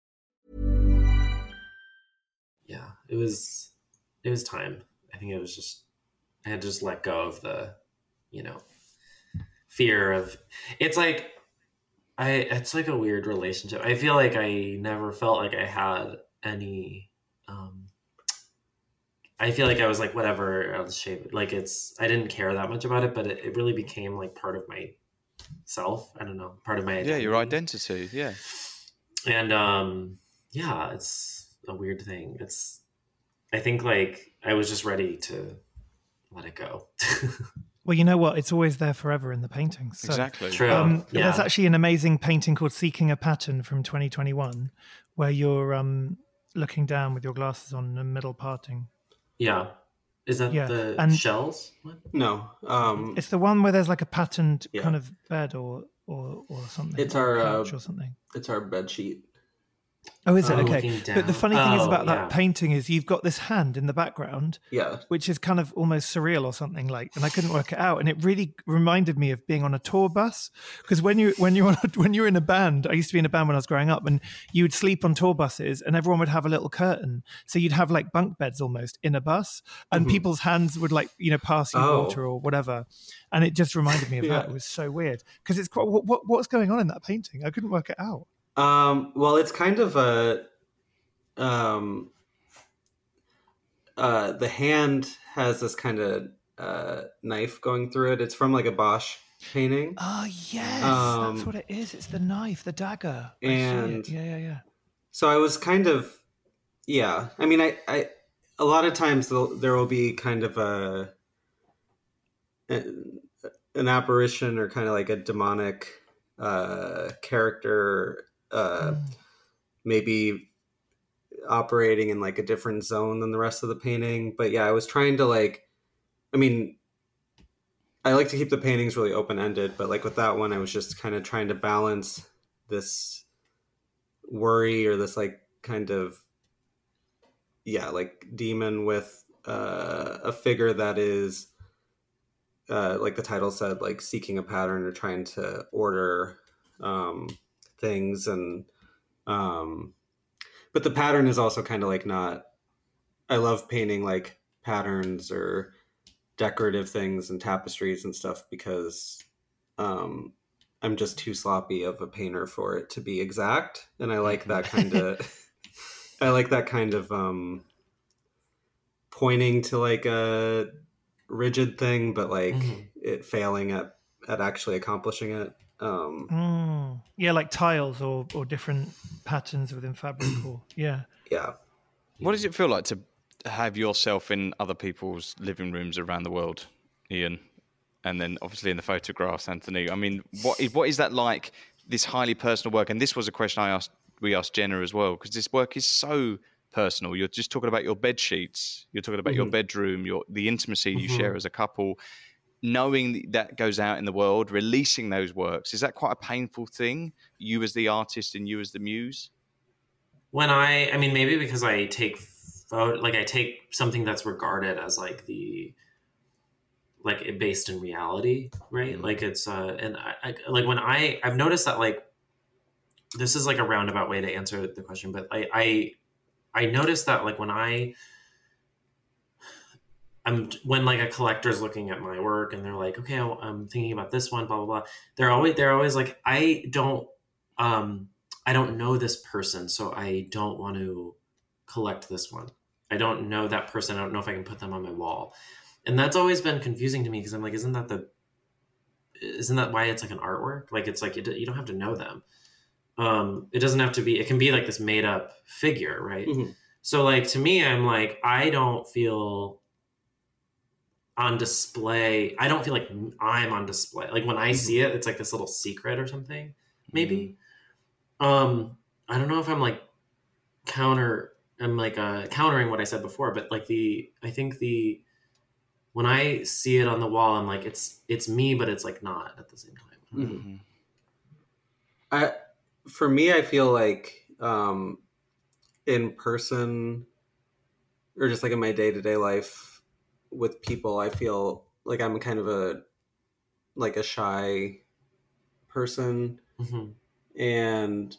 Yeah, it was it was time. I think it was just I had to just let go of the, you know, fear of it's like I it's like a weird relationship. I feel like I never felt like I had any um I feel like I was like whatever, I'll just shave it. Like it's I didn't care that much about it, but it, it really became like part of my self. I don't know, part of my identity. Yeah, your identity. Yeah. And um yeah, it's a weird thing. It's I think like I was just ready to let it go. Well, you know what? It's always there forever in the painting. So, Exactly. True. Um, yeah. There's actually an amazing painting called Seeking a Pattern from twenty twenty-one, where you're um, looking down with your glasses on and middle parting. Yeah. Is that Yeah, the and- shells? What? No, um, It's the one where there's like a patterned Yeah. kind of bed or or, or something. It's or our, couch uh, or something. it's our bed sheet. Oh, is it? Oh, Okay. looking But the down. funny thing is Oh, about yeah. that painting is you've got this hand in the background, Yeah, which is kind of almost surreal or something like, and I couldn't work it out. And it really reminded me of being on a tour bus, because when you when you're on a, when you're in a band, I used to be in a band when I was growing up, and you would sleep on tour buses, and everyone would have a little curtain, so you'd have like bunk beds almost in a bus, and Mhm. people's hands would like you know pass you Oh. water or whatever, and it just reminded me of that. Yeah. It was so weird because it's quite what, what what's going on in that painting? I couldn't work it out. Um, well, it's kind of a, um, uh, the hand has this kind of uh, knife going through it. It's from like a Bosch painting. Oh yes, Um, that's what it is. It's the knife, the dagger. I see and- it. yeah, yeah, yeah. So I was kind of, yeah. I mean, I, I, a lot of times there will be kind of a an apparition or kind of like a demonic uh, character, uh, mm. maybe operating in like a different zone than the rest of the painting. But yeah, I was trying to like, I mean, I like to keep the paintings really open-ended, but like with that one, I was just kind of trying to balance this worry or this like kind of, yeah, like demon with uh, a figure that is, uh, like the title said, like seeking a pattern or trying to order um, things. And, um, but the pattern is also kind of like not, I love painting like patterns or decorative things and tapestries and stuff because um, I'm just too sloppy of a painter for it to be exact. And I like that kind of, I like that kind of um, pointing to like a rigid thing, but like mm-hmm. it failing at, at actually accomplishing it. Um, mm. Yeah, like tiles or, or different patterns within fabric. Or yeah, yeah. What does it feel like to have yourself in other people's living rooms around the world, Ian? And then obviously in the photographs, Anthony. I mean, what is, what is that like? This highly personal work, and this was a question I asked. We asked Jenna as well, because this work is so personal. You're just talking about your bed sheets. You're talking about mm-hmm. your bedroom, your the intimacy you mm-hmm. share as a couple. Knowing that goes out in the world, releasing those works, is that quite a painful thing? You as the artist and you as the muse? When I, I mean, maybe because I take photo, like I take something that's regarded as like the, like it based in reality, right? Mm-hmm. Like it's, uh, and I, I, like when I, I've noticed that like, this is like a roundabout way to answer the question, but I, I, I noticed that like when I, I'm when like a collector's looking at my work and they're like, okay, I'm thinking about this one, blah, blah, blah. They're always, they're always like, I don't, um, I don't know this person, so I don't want to collect this one. I don't know that person. I don't know if I can put them on my wall. And that's always been confusing to me because I'm like, isn't that the, isn't that why it's like an artwork? Like, it's like, you don't have to know them. Um, it doesn't have to be, it can be like this made up figure, right? Mm-hmm. So like, to me, I'm like, I don't feel on display. I don't feel like I'm on display. Like when I mm-hmm. see it, it's like this little secret or something, maybe. Mm-hmm. Um, I don't know if I'm like counter, I'm like uh, countering what I said before, but like the, I think the, when I see it on the wall, I'm like, it's, it's me, but it's like not at the same time. Mm-hmm. I, for me, I feel like um, in person or just like in my day-to-day life, with people, I feel like I'm kind of a like a shy person, mm-hmm. and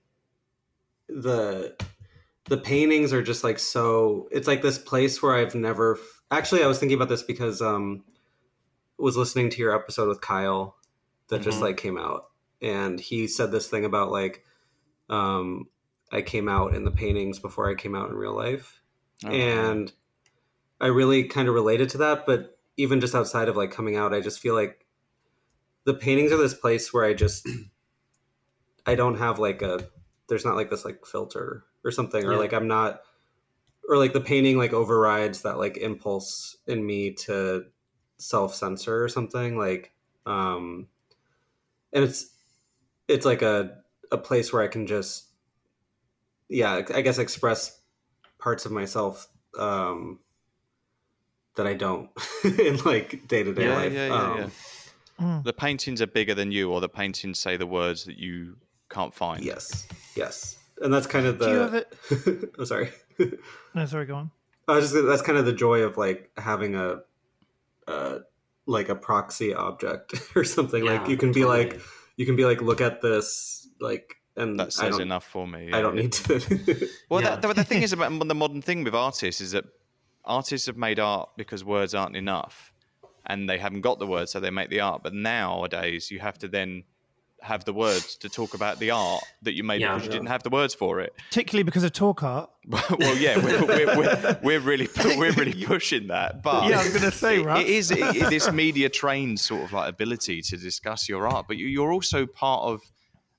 the the paintings are just like so. It's like this place where I've never actually. I was thinking about this because um, was listening to your episode with Kyle that mm-hmm. just like came out, and he said this thing about like um, I came out in the paintings before I came out in real life, oh, and. Wow. I really kind of related to that, but even just outside of like coming out, I just feel like the paintings are this place where I just, I don't have like a, there's not like this like filter or something, or yeah. like I'm not, or like the painting like overrides that like impulse in me to self-censor or something like, um, and it's, it's like a, a place where I can just, yeah, I guess express parts of myself, um, that I don't in like day-to-day yeah, life. Yeah, yeah, um, yeah. Mm. The paintings are bigger than you, or the paintings say the words that you can't find. Yes, yes. And that's kind of the... Do you have it? Oh, sorry. No, sorry, go on. I was just, that's kind of the joy of like having a, uh, like a proxy object or something. Yeah, like you can totally. be like, you can be like, look at this, like, and that says enough for me. Yeah. I don't need to. Well, yeah. that, the thing is about the modern thing with artists is that artists have made art because words aren't enough and they haven't got the words, so they make the art. But nowadays you have to then have the words to talk about the art that you made yeah, because yeah. you didn't have the words for it. Particularly because of talk art. Well, yeah, we're, we're, we're, we're really we're really pushing that. But yeah, I was going to say, right? It, it is it, it, this media trained sort of like ability to discuss your art, but you, you're also part of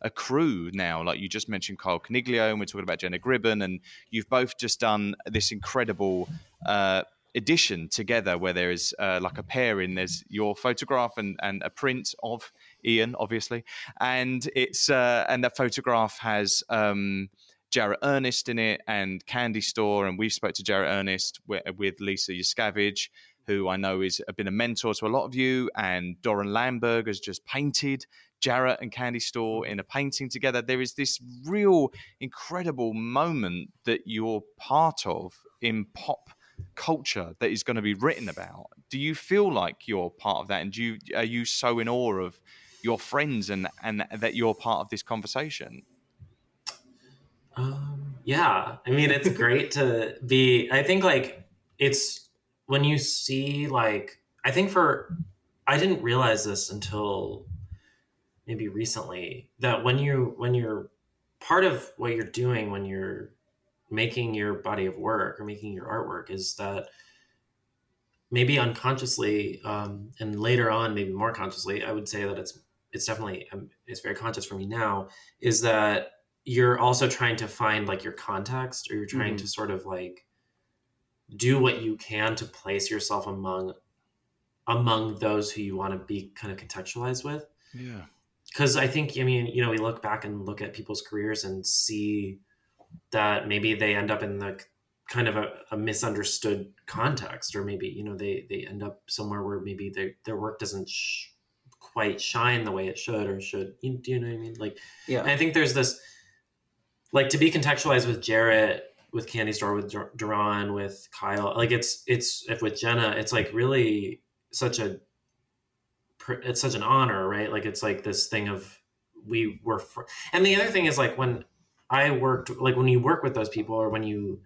a crew now. Like you just mentioned Kyle Caniglio, and we're talking about Jenna Gribben, and you've both just done this incredible uh, edition together where there is uh, like a pairing. There's your photograph and, and a print of Ian, obviously, and it's uh, and the photograph has um, Jarrett Ernest in it and Candy Store, and we've spoke to Jarrett Ernest with, with Lisa Yuskavage, who I know has been a mentor to a lot of you, and Doran Lamberg has just painted Jarrett and Candy Store in a painting together. There is this real incredible moment that you're part of in pop culture that is going to be written about. Do you feel like you're part of that, and do you, are you so in awe of your friends and, and that you're part of this conversation? Um, yeah, I mean, it's great to be, I think like it's when you see like, I think for, I didn't realize this until maybe recently, that when you, when you're part of what you're doing, when you're making your body of work or making your artwork, is that maybe unconsciously, um, and later on, maybe more consciously, I would say that it's, it's definitely, um, it's very conscious for me now, is that you're also trying to find like your context, or you're trying mm-hmm. to sort of like do what you can to place yourself among among those who you want to be kind of contextualized with. Yeah. Because I think, I mean, you know, we look back and look at people's careers and see that maybe they end up in the kind of a, a misunderstood context, or maybe, you know, they, they end up somewhere where maybe they, their work doesn't sh- quite shine the way it should or should, you, do you know what I mean? Like, yeah. And I think there's this, like, to be contextualized with Jarrett, with Candy Store, with Duran, with Kyle, like it's, it's, if with Jenna, it's like really such a, it's such an honor, right? Like, it's like this thing of we were, fr- and the other thing is like when I worked, like when you work with those people, or when you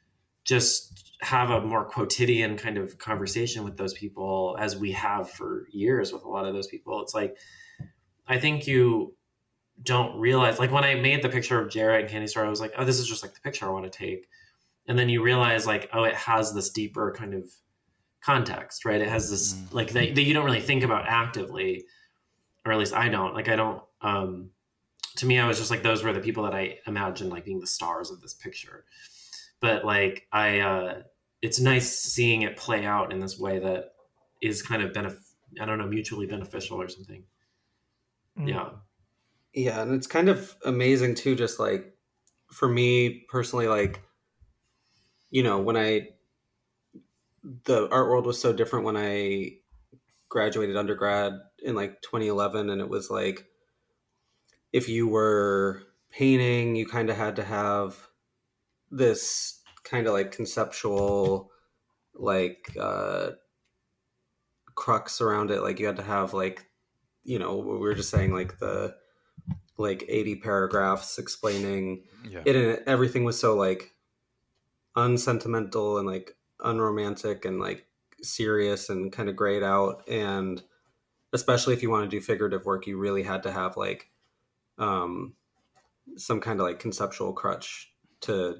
just have a more quotidian kind of conversation with those people, as we have for years with a lot of those people, it's like, I think you don't realize, like when I made the picture of Jarrett and Candy Store, I was like, oh, this is just like the picture I want to take. And then you realize like, oh, it has this deeper kind of context, right? It has this mm-hmm. like that, that you don't really think about actively, or at least I don't, like, I don't, um, to me, I was just like, those were the people that I imagined like being the stars of this picture. But like, I, uh, it's nice seeing it play out in this way that is kind of benef- I don't know, mutually beneficial or something. Mm. Yeah. Yeah. And it's kind of amazing too, just like for me personally, like, you know, when I, the art world was so different when I graduated undergrad in like twenty eleven. And it was like, if you were painting, you kind of had to have this kind of like conceptual, like, uh, crux around it. Like you had to have like, you know, we were just saying like the, like eighty paragraphs explaining yeah. it, and everything was so like unsentimental and like unromantic and like serious and kind of grayed out. And especially if you want to do figurative work, you really had to have like um some kind of like conceptual crutch to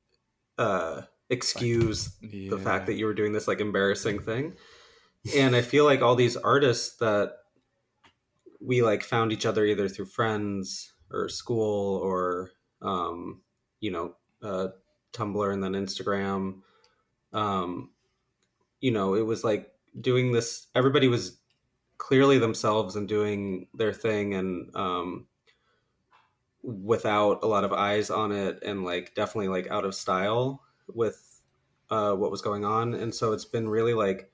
uh excuse yeah. the fact that you were doing this like embarrassing thing. And I feel like all these artists that we like found each other either through friends or school or um you know uh Tumblr and then Instagram, um you know, it was like doing this, everybody was clearly themselves and doing their thing, and um without a lot of eyes on it, and like definitely like out of style with uh what was going on. And so it's been really like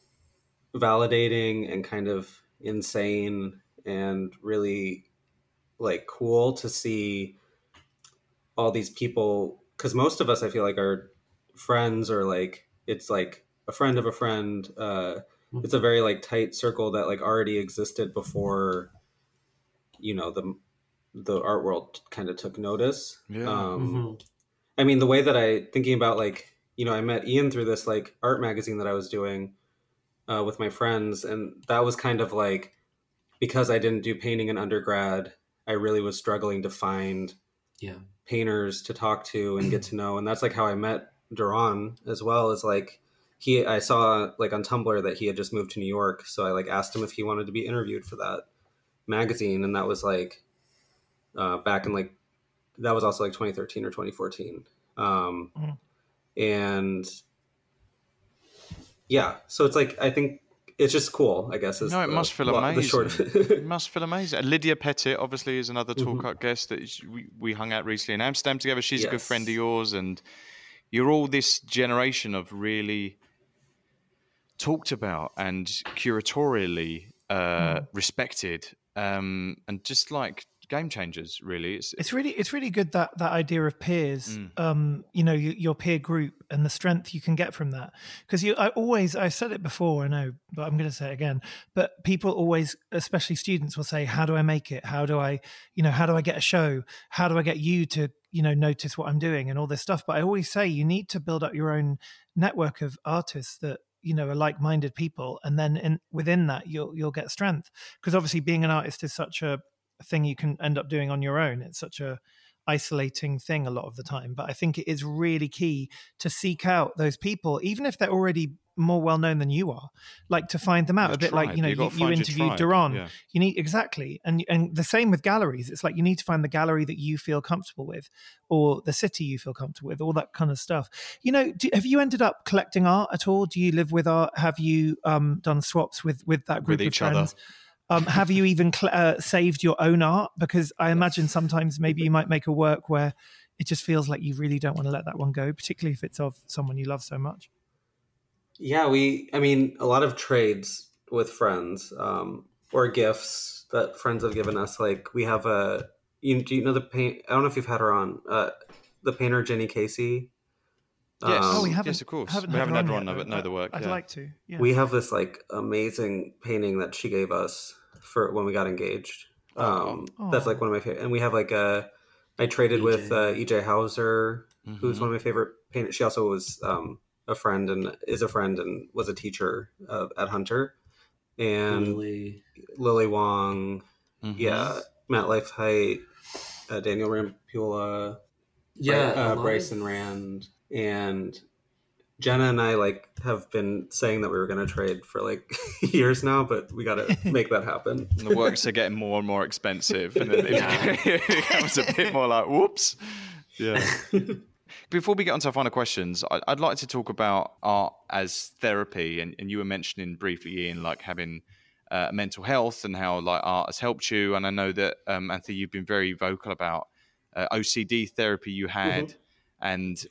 validating and kind of insane and really like cool to see all these people, because most of us I feel like are friends, or like it's like a friend of a friend. Uh it's a very like tight circle that like already existed before, you know, the the art world kind of took notice. Yeah. Um, mm-hmm. I mean, the way that I, thinking about like, you know, I met Ian through this like art magazine that I was doing uh, with my friends. And that was kind of like, because I didn't do painting in undergrad, I really was struggling to find yeah. painters to talk to and get to know. And that's like how I met Duran as well, as like he, I saw like on Tumblr that he had just moved to New York. So I like asked him if he wanted to be interviewed for that magazine. And that was like, uh, back in like, that was also like twenty thirteen or twenty fourteen. Um, mm. And yeah, so it's like, I think it's just cool, I guess. Is no, it the, must feel well, amazing. The short of it. It must feel amazing. Lydia Pettit, obviously, is another Talk mm-hmm. Up guest that is, we, we hung out recently in Amsterdam together. She's yes. a good friend of yours, and you're all this generation of really talked about and curatorially uh, mm. respected, um, and just like game changers. Really, it's it's really it's really good that that idea of peers. Mm. Um, you know, you, your peer group and the strength you can get from that. Because you, I always, I've said it before, I know, but I'm going to say it again. But people always, especially students, will say, "How do I make it? How do I, you know, how do I get a show? How do I get you to, you know, notice what I'm doing and all this stuff?" But I always say you need to build up your own network of artists that, you know, are like-minded people, and then in, within that you'll you'll get strength. Because obviously being an artist is such a thing you can end up doing on your own. It's such a isolating thing a lot of the time. But I think it is really key to seek out those people, even if they're already more well known than you are, like to find them out. Your a bit tribe. Like, you know, you, you, you interviewed Duran. Yeah. You need exactly, and and the same with galleries. It's like you need to find the gallery that you feel comfortable with, or the city you feel comfortable with, all that kind of stuff. You know, do, have you ended up collecting art at all? Do you live with art? Have you um, done swaps with with that group with of each friends? Other. Um, have you even cl- uh, saved your own art? Because I imagine sometimes maybe you might make a work where it just feels like you really don't want to let that one go, particularly if it's of someone you love so much. Yeah, we, I mean, a lot of trades with friends, um, or gifts that friends have given us. Like we have a, you, do you know the paint? I don't know if you've had her on, uh, the painter Jenny Casey. Yes, um, oh, we haven't, yes, of course. Haven't we haven't had her on, yet, but know the work. I'd yeah. like to. Yeah. We have this like amazing painting that she gave us for when we got engaged. Um, oh. That's like one of my favorite. And we have like a, I traded E J. with uh, E J Hauser, mm-hmm. who's one of my favorite painters. She also was um, a friend and is a friend and was a teacher uh, at Hunter. And Lily, Lily Wong, mm-hmm. yeah, Matt Lifeheight, uh, Daniel Rampula, yeah, Bry- uh, Bryson Rand, and Jenna and I like have been saying that we were going to trade for like years now, but we got to make that happen. And the works are getting more and more expensive, and then it becomes a bit more like, whoops. Yeah. Before we get on to our final questions, I'd like to talk about art as therapy, and, and you were mentioning briefly, Ian, like having uh, mental health and how like art has helped you. And I know that um, Anthony, you've been very vocal about uh, O C D therapy you had, mm-hmm. and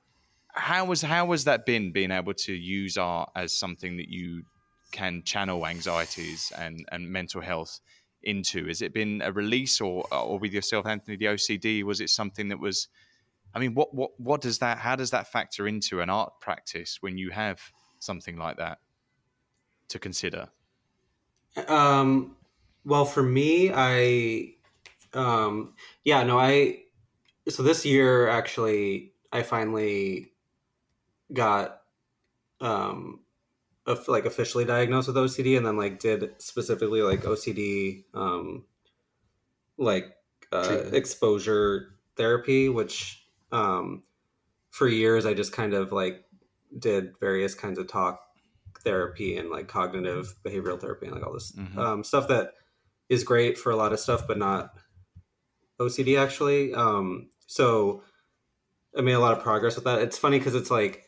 How was how has that been, being able to use art as something that you can channel anxieties and, and mental health into? Has it been a release, or or with yourself, Anthony, the O C D? Was it something that was? I mean, what what what does that? How does that factor into an art practice when you have something like that to consider? Um. Well, for me, I, um, yeah, no, I. So this year, actually, I finally got um like officially diagnosed with O C D, and then like did specifically like O C D um like uh exposure therapy, which um for years I just kind of like did various kinds of talk therapy and like cognitive behavioral therapy and like all this mm-hmm. um stuff that is great for a lot of stuff, but not O C D actually. Um so I made a lot of progress with that. It's funny because it's like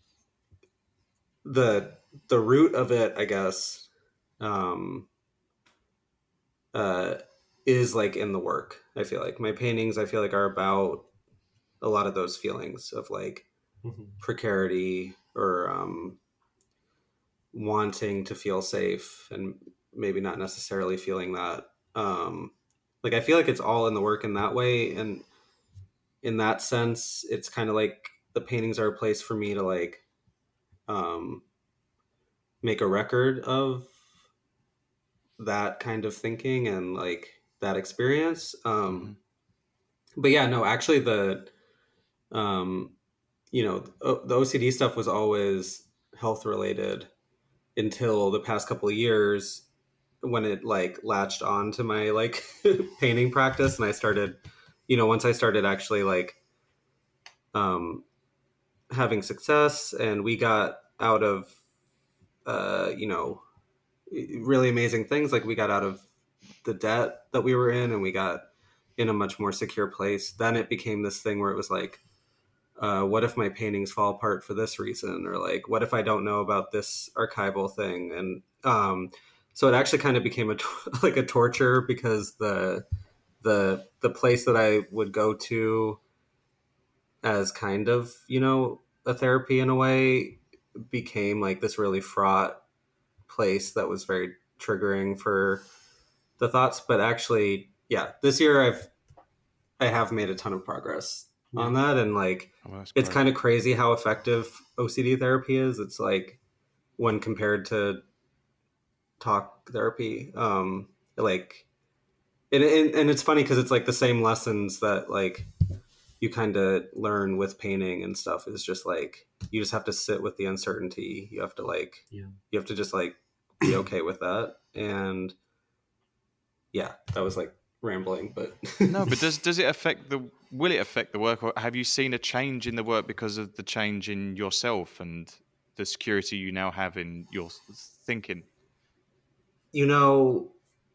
the the root of it, I guess, um, uh, is like in the work. I feel like my paintings, I feel like, are about a lot of those feelings of like mm-hmm. precarity or um, wanting to feel safe and maybe not necessarily feeling that. Um, like I feel like it's all in the work in that way, and in that sense, it's kind of like the paintings are a place for me to like um, make a record of that kind of thinking and like that experience. Um, but yeah, no, actually the, um, you know, the O C D stuff was always health related until the past couple of years when it like latched on to my like painting practice. And I started, you know, once I started actually like um, having success, and we got out of, uh, you know, really amazing things. Like we got out of the debt that we were in, and we got in a much more secure place, then it became this thing where it was like, uh, what if my paintings fall apart for this reason? Or like, what if I don't know about this archival thing? And um, so it actually kind of became a like a torture, because the the the place that I would go to as kind of, you know, a therapy in a way, became like this really fraught place that was very triggering for the thoughts. But actually, yeah, this year I've I have made a ton of progress yeah. on that, and like oh, it's kind of crazy how effective O C D therapy is. It's like when compared to talk therapy, um, like, and and, and it's funny because it's like the same lessons that like you kind of learn with painting and stuff. Is just like you just have to sit with the uncertainty. You have to like yeah. you have to just like be okay with that. And yeah, that was like rambling, but no, but does does it affect the will it affect the work, or have you seen a change in the work because of the change in yourself and the security you now have in your thinking? You know,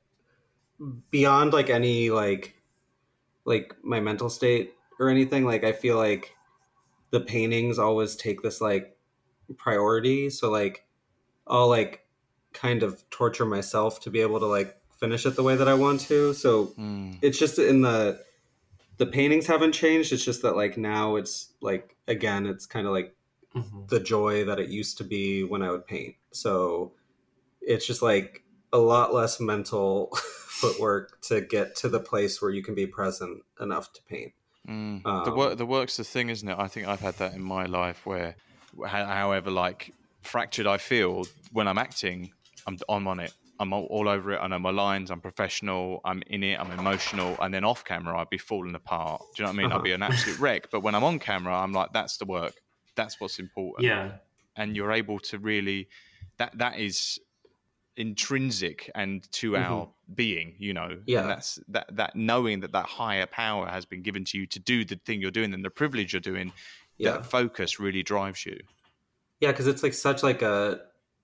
beyond like any like like my mental state or anything, like I feel like the paintings always take this like priority, so like I'll like kind of torture myself to be able to like finish it the way that I want to. So mm. it's just in the the paintings haven't changed. It's just that like now it's like, again, it's kind of like mm-hmm. the joy that it used to be when I would paint. So it's just like a lot less mental footwork to get to the place where you can be present enough to paint. Mm. Um, the work, the work's the thing, isn't it? I think I've had that in my life where, however like fractured I feel when I'm acting, I'm, I'm on it. I'm all, all over it. I know my lines. I'm professional. I'm in it. I'm emotional. And then off camera, I'd be falling apart. Do you know what I mean? Uh-huh. I'd be an absolute wreck. But when I'm on camera, I'm like, that's the work. That's what's important. Yeah. And you're able to really, that that is intrinsic and to mm-hmm. our being, you know. Yeah. And that's that that knowing that that higher power has been given to you to do the thing you're doing and the privilege you're doing. Yeah. That focus really drives you. Yeah, because it's like such like a.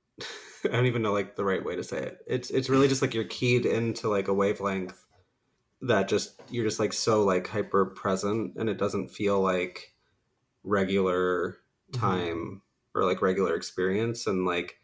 I don't even know like the right way to say it. It's it's really just like you're keyed into like a wavelength that just you're just like so like hyper present, and it doesn't feel like regular time mm-hmm. or like regular experience. And like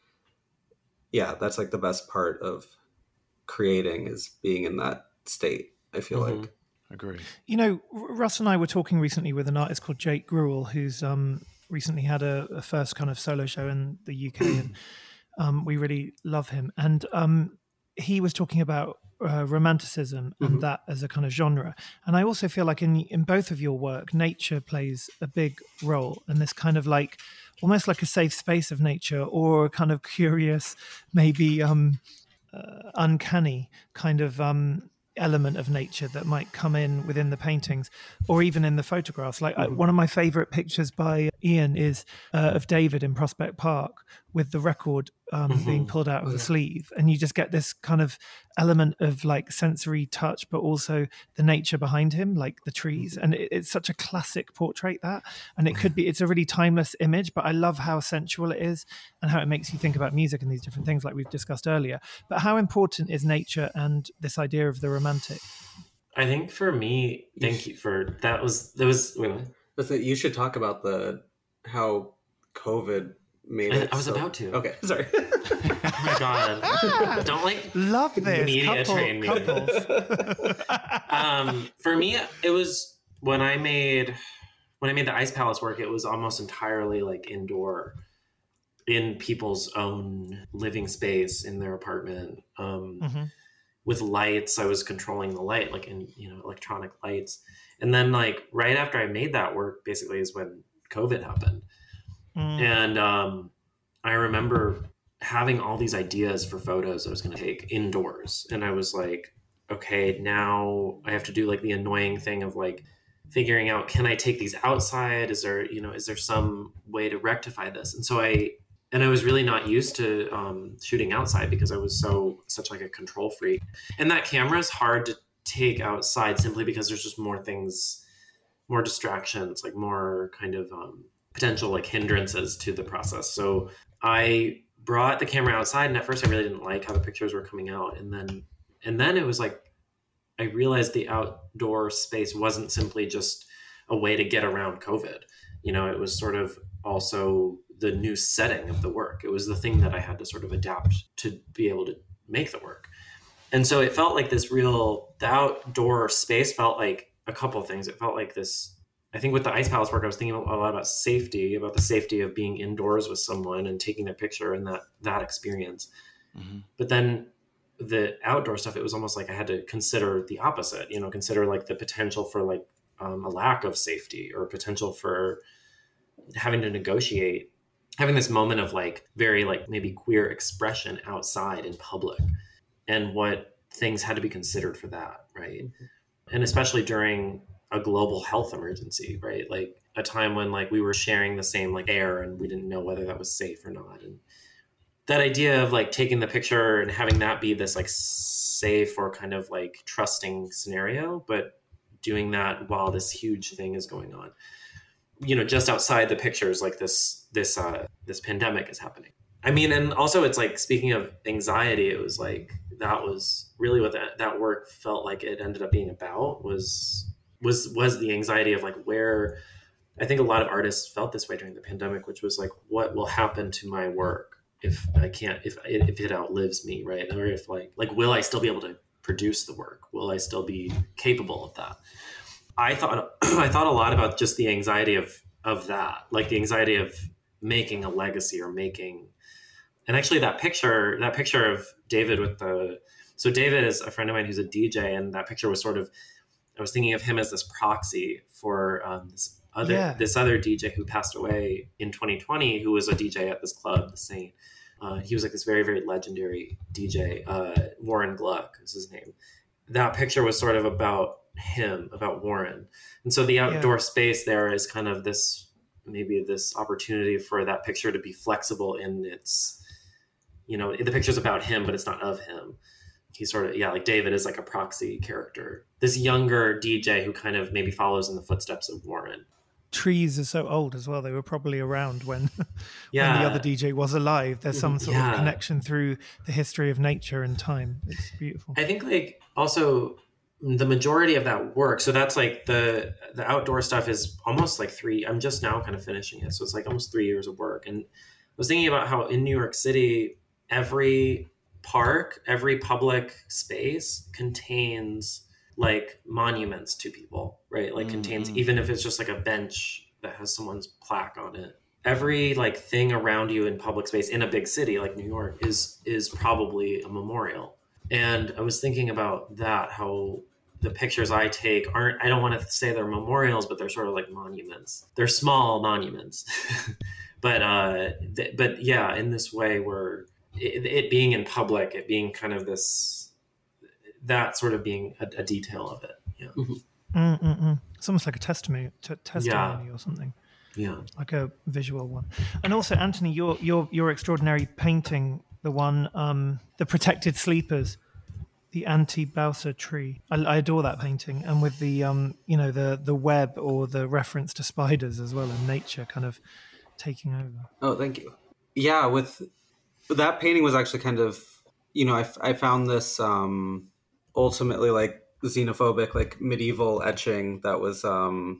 yeah, that's like the best part of creating, is being in that state, I feel mm-hmm. like. Agree. You know, Russ and I were talking recently with an artist called Jake Gruel, who's um recently had a, a first kind of solo show in the U K, and Um, we really love him. And um, he was talking about uh, romanticism and mm-hmm. that as a kind of genre. And I also feel like in in both of your work, nature plays a big role, and this kind of like, almost like a safe space of nature, or a kind of curious, maybe um, uh, uncanny kind of um, element of nature that might come in within the paintings or even in the photographs. Like mm-hmm. I, one of my favorite pictures by Ian is uh, of David in Prospect Park with the record um, mm-hmm. being pulled out of the sleeve, and you just get this kind of element of like sensory touch, but also the nature behind him, like the trees. And it, it's such a classic portrait, that, and it could be, it's a really timeless image, but I love how sensual it is and how it makes you think about music and these different things like we've discussed earlier. But how important is nature and this idea of the romantic? I think for me, thank you for that. Was there was That's it. You should talk about the how COVID made it. I was so... about to. Okay, sorry. Oh my god! Don't like love this media Couple, train me. um, for me, it was when I made when I made the Ice Palace work. It was almost entirely like indoor, in people's own living space in their apartment. Um, mm-hmm. With lights, I was controlling the light, like in, you know, electronic lights. And then like right after I made that work, basically is when COVID happened. Mm. And um, I remember having all these ideas for photos I was going to take indoors. And I was like, okay, now I have to do like the annoying thing of like figuring out, can I take these outside? Is there, you know, is there some way to rectify this? And so I, And I was really not used to um, shooting outside because I was so such like a control freak. And that camera is hard to take outside simply because there's just more things, more distractions, like more kind of um, potential like hindrances to the process. So I brought the camera outside, and at first I really didn't like how the pictures were coming out. And then and then it was like I realized the outdoor space wasn't simply just a way to get around COVID. You know, it was sort of also the new setting of the work. It was the thing that I had to sort of adapt to be able to make the work. And so it felt like this real, the outdoor space felt like a couple of things. It felt like this, I think with the Ice Palace work, I was thinking a lot about safety, about the safety of being indoors with someone and taking their picture and that, that experience. Mm-hmm. But then the outdoor stuff, it was almost like I had to consider the opposite, you know, consider like the potential for like um, a lack of safety or potential for having to negotiate, having this moment of like very like maybe queer expression outside in public and what things had to be considered for that, right? And especially during a global health emergency, right? Like a time when like we were sharing the same like air and we didn't know whether that was safe or not. And that idea of like taking the picture and having that be this like safe or kind of like trusting scenario, but doing that while this huge thing is going on, you know, just outside the pictures, like this, this, uh, this pandemic is happening. I mean, and also it's like, speaking of anxiety, it was like, that was really what that, that work felt like it ended up being about was, was, was the anxiety of like where I think a lot of artists felt this way during the pandemic, which was like, what will happen to my work if I can't, if, if it outlives me, right? Or if like, like, will I still be able to produce the work? Will I still be capable of that? I thought, I thought a lot about just the anxiety of, of that, like the anxiety of making a legacy or making, and actually that picture, that picture of David with the, so David is a friend of mine who's a D J, and that picture was sort of, I was thinking of him as this proxy for um, this other, yeah. this other D J who passed away in twenty twenty, who was a D J at this club, the Saint. Uh, he was like this very, very legendary D J, uh, Warren Gluck is his name. That picture was sort of about him, about Warren. And so the outdoor yeah. space there is kind of this, maybe this opportunity for that picture to be flexible in its, you know, the picture's about him, but it's not of him. He's sort of, yeah, like David is like a proxy character. This younger D J who kind of maybe follows in the footsteps of Warren. Trees are so old as well. They were probably around when, yeah. when the other D J was alive. There's some sort yeah. of connection through the history of nature and time. It's beautiful. I think like also the majority of that work, so that's like the the outdoor stuff is almost like three, I'm just now kind of finishing it. So it's like almost three years of work. And I was thinking about how in New York City, every park, every public space contains like monuments to people, right? Like mm-hmm. contains, even if it's just like a bench that has someone's plaque on it. Every like thing around you in public space in a big city like New York is is probably a memorial. And I was thinking about that, how the pictures I take aren't, I don't want to say they're memorials, but they're sort of like monuments. They're small monuments. but uh, th- but yeah, in this way where it, it being in public, it being kind of this, that sort of being a, a detail of it. Yeah. Mm-hmm. It's almost like a testimony, t- testimony yeah. or something. Yeah. Like a visual one. And also, Anthony, your your your extraordinary painting, the one, um, the Protected Sleepers, the Anti-Bowser tree. I, I adore that painting. And with the, um, you know, the the web or the reference to spiders as well and nature kind of taking over. Oh, thank you. Yeah, with that painting was actually kind of, you know, I, I found this um, ultimately like xenophobic, like medieval etching that was um,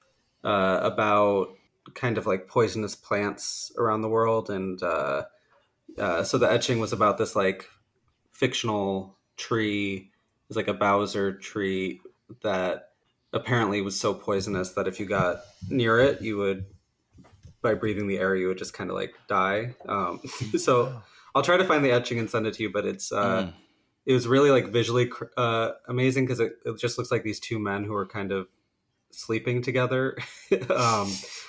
uh, about kind of like poisonous plants around the world. And uh, uh, so the etching was about this like fictional tree. It was like a Bowser tree that apparently was so poisonous that if you got near it, you would, by breathing the air, you would just kind of like die. Um, so I'll try to find the etching and send it to you, but it's, uh, mm. it was really like visually uh, amazing because it, it just looks like these two men who are kind of sleeping together. um,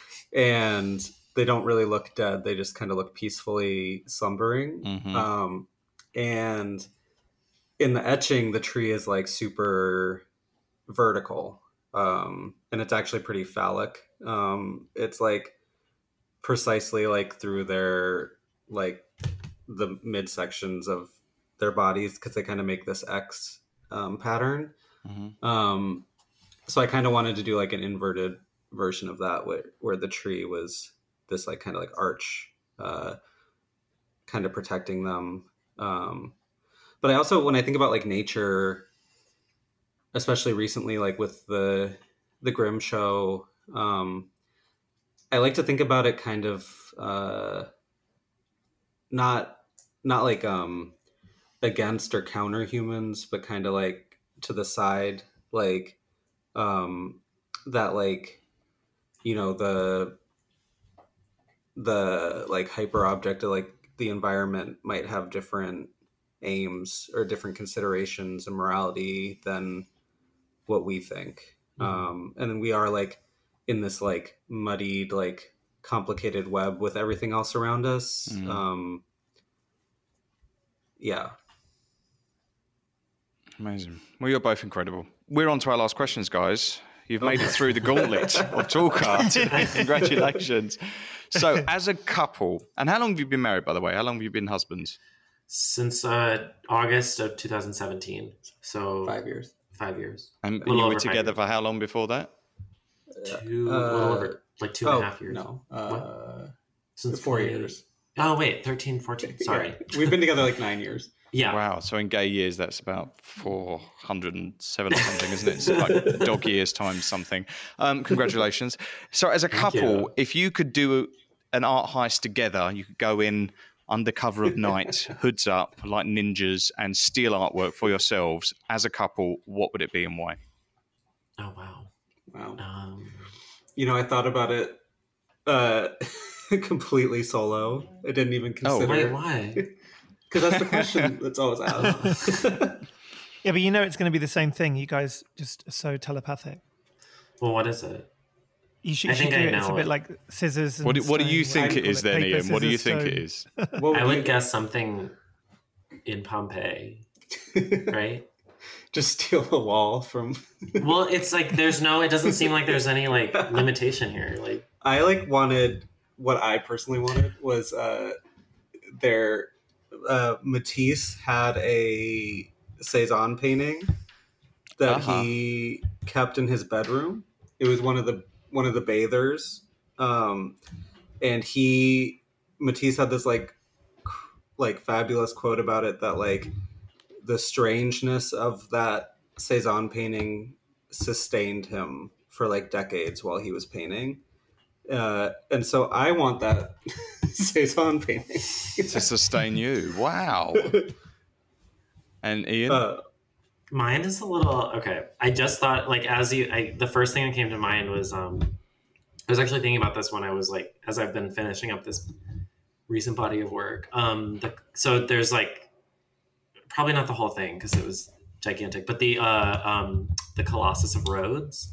and they don't really look dead. They just kind of look peacefully slumbering. Mm-hmm. Um, and in the etching, the tree is like super vertical. Um, and it's actually pretty phallic. Um, it's like precisely like through their, like the midsections of their bodies, because they kind of make this X um, pattern. Mm-hmm. Um, so I kind of wanted to do like an inverted version of that, where, where the tree was this like kind of like arch, uh, kind of protecting them. Um, but I also, when I think about like nature, especially recently, like with the the Grimm show, um, I like to think about it kind of uh, not not like um, against or counter humans, but kind of like to the side, like um, that, like, you know, the the like hyper object of like the environment might have different aims or different considerations and morality than what we think. Mm-hmm. Um, and then we are like in this like muddied, like complicated web with everything else around us. Mm-hmm. Um, yeah. Amazing. Well, you're both incredible. We're on to our last questions, guys. You've made it through the gauntlet of Talk Art. Congratulations. So, as a couple, and how long have you been married, by the way? How long have you been husbands? Since uh, August of two thousand seventeen. So five years. Five years. And you were together for how long before that? Two, uh, a little over, like two and oh, a half years. No. Uh, Since four twenty years. Oh, wait, thirteen, fourteen. Sorry. Yeah. We've been together like nine years. Yeah. Wow. So in gay years, that's about four hundred seven or something, isn't it? It's like dog years times something. Um, congratulations. So as a couple, you. if you could do an art heist together, you could go in undercover of night, hoods up, like ninjas, and steal artwork for yourselves. As a couple, what would it be and why? Oh, wow. Wow. Um, you know, I thought about it uh, completely solo. I didn't even consider. Oh, wait, why? Because that's the question that's always asked. Yeah, but you know it's going to be the same thing. You guys just are so telepathic. Well, what is it? You should, I you think should do I it. know It's a it. bit like scissors and What do, what do you stone. think it is then, Paper, Ian? What do you scissors, think it stone. is? What I would you... guess something in Pompeii, right? Just steal a wall from... Well, it's like there's no... It doesn't seem like there's any like limitation here. Like I like wanted... What I personally wanted was uh, their... Uh, Matisse had a Cezanne painting that uh-huh. he kept in his bedroom. It was one of the one of the bathers, um, and he Matisse had this like like fabulous quote about it that like the strangeness of that Cezanne painting sustained him for like decades while he was painting. Uh, and so I want that Cezanne painting to sustain you. Wow. And Ian? Uh, Mine is a little okay. I just thought like as you, I, the first thing that came to mind was um, I was actually thinking about this when I was like as I've been finishing up this recent body of work. Um, the, so there's like probably not the whole thing because it was gigantic, but the uh, um, the Colossus of Rhodes.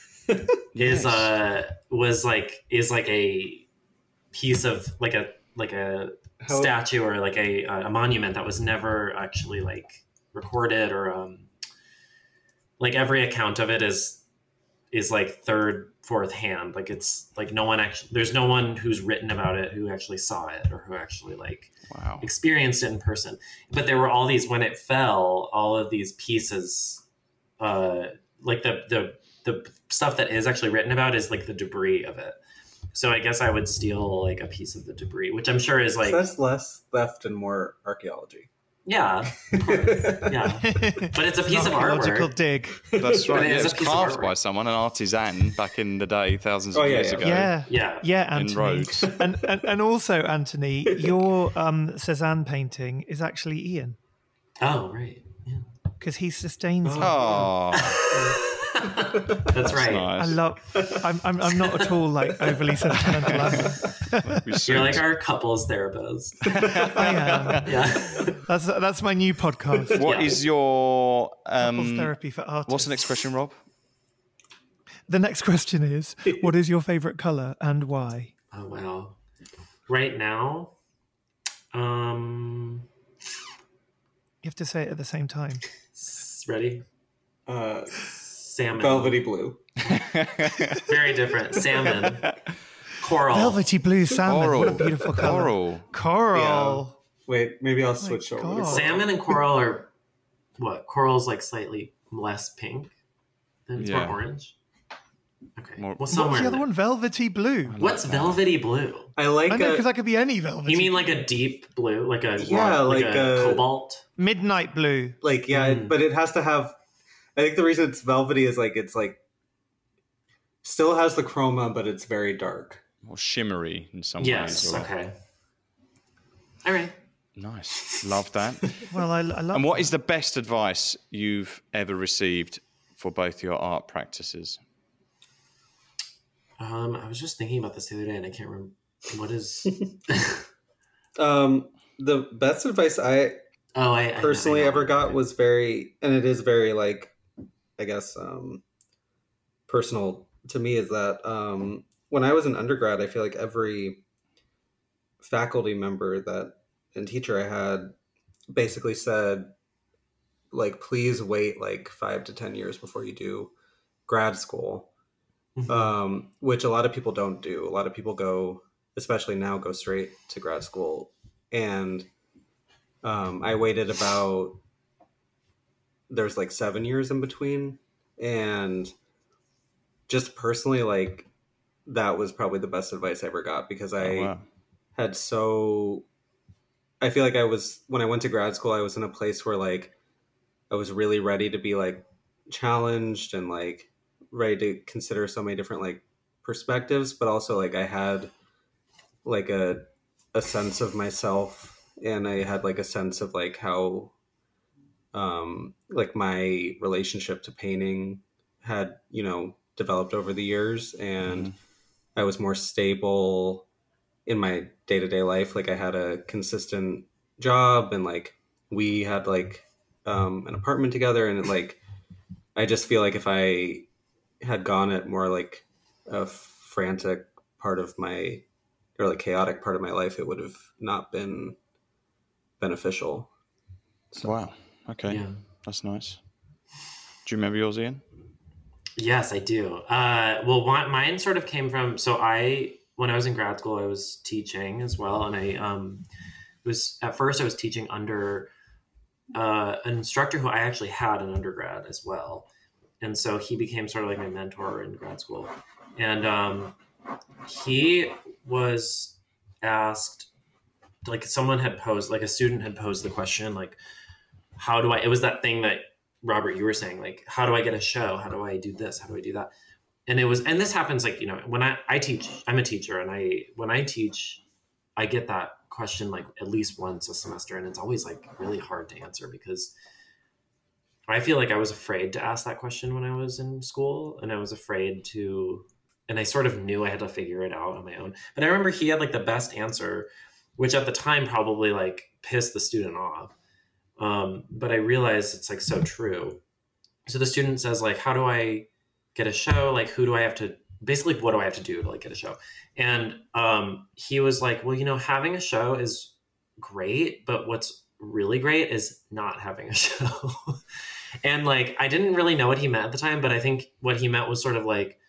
is uh was like is like a piece of like a like a How? statue or like a a monument that was never actually like recorded or um like every account of it is is like third fourth hand, like it's like no one actually there's no one who's written about it who actually saw it or who actually like wow. experienced it in person. But there were all these when it fell all of these pieces uh like the the the stuff that is actually written about is like the debris of it. So I guess I would steal like a piece of the debris, which I'm sure is like... So that's less theft and more archaeology. Yeah. Of course. Yeah. But it's a piece of artwork. dig. That's right. It Yeah, is it was a piece of carved artwork. by someone, an artisan back in the day, thousands of Oh, yeah, years yeah. ago. Yeah. Yeah. Yeah, Anthony. In Rhodes. and, and and also, Anthony, your um, Cezanne painting is actually Ian. Oh, right. Yeah. Because he sustains you. Oh. That's right. Nice. I love. I'm, I'm. I'm not at all like overly sentimental. You're like our couples therapist. I am. Yeah. That's that's my new podcast. What Yeah. is your Couples um, therapy for artists. what's the next question, Rob? The next question is: what is your favorite color and why? Oh wow. Right now, um, You have to say it at the same time. s- ready? Uh, Salmon. velvety blue. Very different. Salmon. Coral. Velvety blue salmon. Coral. What a beautiful color. Coral. Coral. Wait, maybe I'll switch over. God. Salmon and coral are what? Coral's like slightly less pink. Then it's Yeah. more orange. Okay. More- Well, What somewhere was the in other there. one? Velvety blue. What's velvety blue? I like I know a- because that could be any velvety. You mean like a deep blue, like a Yeah, like, like a, a- cobalt? midnight blue? like yeah, Mm. but it has to have I think the reason it's velvety is like it's like still has the chroma, but it's very dark. Or shimmery in some yes, ways. Yes, okay. All right. Nice. Love that. Well, I, I love And what that. is the best advice you've ever received for both your art practices? Um, I was just thinking about this the other day, and I can't remember what is. um, the best advice I oh, I personally I know, I know. ever got was very, and it is very like, I guess, um, personal to me. Is that um, when I was an undergrad, I feel like every faculty member that and teacher I had basically said, like, please wait like five to ten years before you do grad school. Mm-hmm. Um, which a lot of people don't do. A lot of people go, especially now, go straight to grad school. And um, I waited about, there's like seven years in between. And just personally, like, that was probably the best advice I ever got, because I oh, wow. had so, I feel like I was, when I went to grad school, I was in a place where like, I was really ready to be like challenged and like, ready to consider so many different like perspectives, but also like I had like a a sense of myself, and I had like a sense of like how um like my relationship to painting had, you know, developed over the years, and mm-hmm. I was more stable in my day-to-day life. Like I had a consistent job, and like we had like um an apartment together, and like I just feel like if I had gone at more like a frantic part of my, or like chaotic part of my life, it would have not been beneficial. So. Wow. Okay. Yeah. That's nice. Do you remember yours, Ian? Yes, I do. Uh, well, one, mine sort of came from, so I, when I was in grad school, I was teaching as well. And I um, was, at first I was teaching under uh, an instructor who I actually had in undergrad as well. And so he became sort of like my mentor in grad school. And um, he was asked, like someone had posed, like a student had posed the question, like, how do I, it was that thing that, Robert, you were saying, like, how do I get a show? How do I do this? How do I do that? And it was, and this happens like, you know, when I, I teach, I'm a teacher, and I, when I teach, I get that question like at least once a semester. And it's always like really hard to answer, because I feel like I was afraid to ask that question when I was in school, and I was afraid to, and I sort of knew I had to figure it out on my own. But I remember he had like the best answer, which at the time probably like pissed the student off. Um, but I realized it's like so true. So the student says like, how do I get a show? Like, who do I have to, basically, what do I have to do to like get a show? And um, he was like, well, you know, having a show is great, but what's really great is not having a show. And like, I didn't really know what he meant at the time, but I think what he meant was sort of like,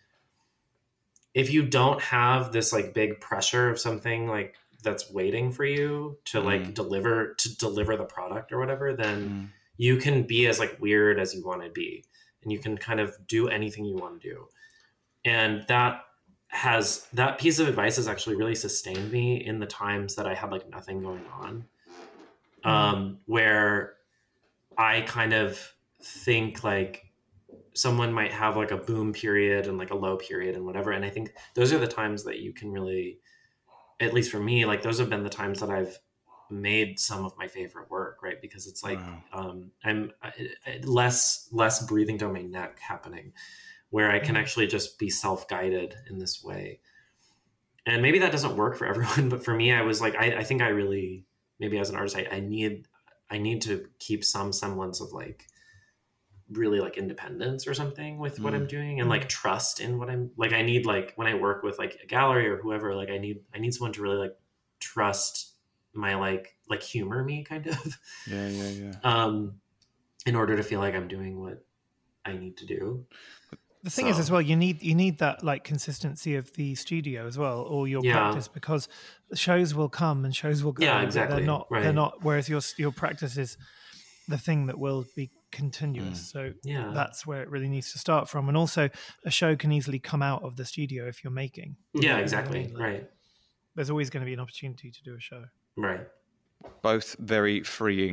if you don't have this like big pressure of something like that's waiting for you to mm. like deliver, to deliver the product or whatever, then mm. you can be as like weird as you want to be, and you can kind of do anything you want to do. And that has, that piece of advice has actually really sustained me in the times that I had like nothing going on, mm. um, where I kind of think like someone might have like a boom period and like a low period and whatever. And I think those are the times that you can really, at least for me, like those have been the times that I've made some of my favorite work, right? Because it's like, wow. um, I'm I, I, less, less breathing down my neck happening, where I can actually just be self-guided in this way. And maybe that doesn't work for everyone, but for me, I was like, I, I think I really, maybe as an artist, I, I need, I need to keep some semblance of like, really like independence or something with mm. what I'm doing, and like trust in what I'm like. I need like when I work with like a gallery or whoever, like I need, I need someone to really like trust my like, like humor me kind of. Yeah. Yeah. Yeah. Um, in order to feel like I'm doing what I need to do. The thing so, is as well, you need, you need that like consistency of the studio as well, or your yeah. practice, because shows will come and shows will go. Yeah, exactly. They're not, right. they're not, whereas your, your practice is the thing that will be continuous. Mm. So yeah. that's where it really needs to start from. And also a show can easily come out of the studio if you're making. Yeah, exactly. I mean? like, right. There's always going to be an opportunity to do a show. Right. Both very freeing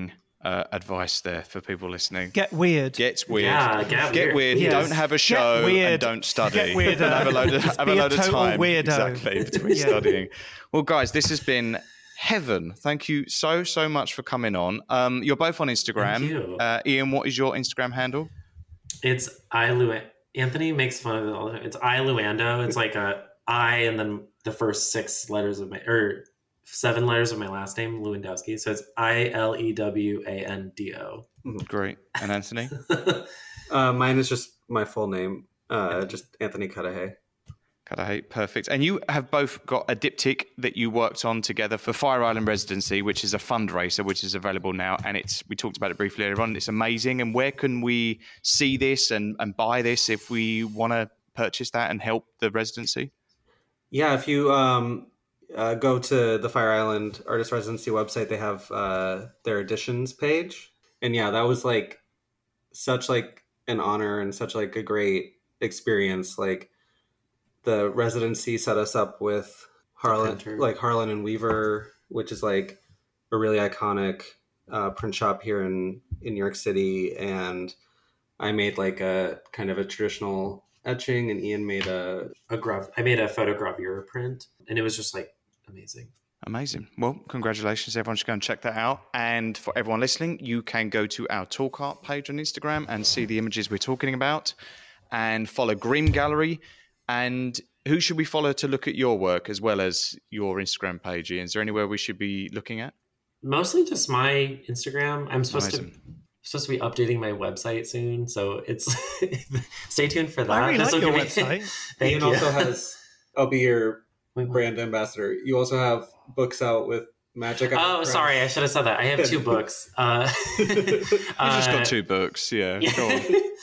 uh, advice there for people listening. Get weird. Get weird. Yeah, get, get weird. weird. Yes. Don't have a show Get weird. and don't study. Get weirder. And have a load of, Just have be a a load of total time. weirdo. Exactly, between Yeah. studying. Well, guys, this has been heaven. Thank you so, so much for coming on. Um, you're both on Instagram. Thank you. Uh, Ian, what is your Instagram handle? It's I Lu. Anthony makes fun of it all the time. It's I Luando. It's like a I and then the first six letters of my or seven letters of my last name, Lewandowski. So it's I L E W A N D O. Great. And Anthony? Uh, mine is just my full name, uh, just Anthony Cudahy. Cudahy, perfect. And you have both got a diptych that you worked on together for Fire Island Residency, which is a fundraiser, which is available now. And it's we talked about it briefly earlier on. It's amazing. And where can we see this and, and buy this if we want to purchase that and help the residency? Yeah, if you um, uh, go to the Fire Island Artist Residency website, they have uh, their editions page. And yeah, that was like such like an honor and such like a great experience. Like the residency set us up with Harlan, like Harlan and Weaver, which is like a really iconic uh, print shop here in, in New York City. And I made like a kind of a traditional etching, and Ian made a a grav. I made a photogravure print, and it was just like amazing. Amazing. Well, congratulations. Everyone should go and check that out. And for everyone listening, you can go to our Talk Art page on Instagram and see the images we're talking about, and follow Grim Gallery. And who should we follow to look at your work as well as your Instagram page, Ian? Is there anywhere we should be looking at? Mostly just my Instagram. I'm supposed Amazing. to supposed to be updating my website soon, so it's stay tuned for that. I really This like will your give me- website. Thank Ian you. also has, I'll be your Wait, what? brand ambassador. You also have books out with Magic. Oh, sorry, I should have said that. I have two books. Uh, You've just uh, got two books. Yeah, yeah. go on.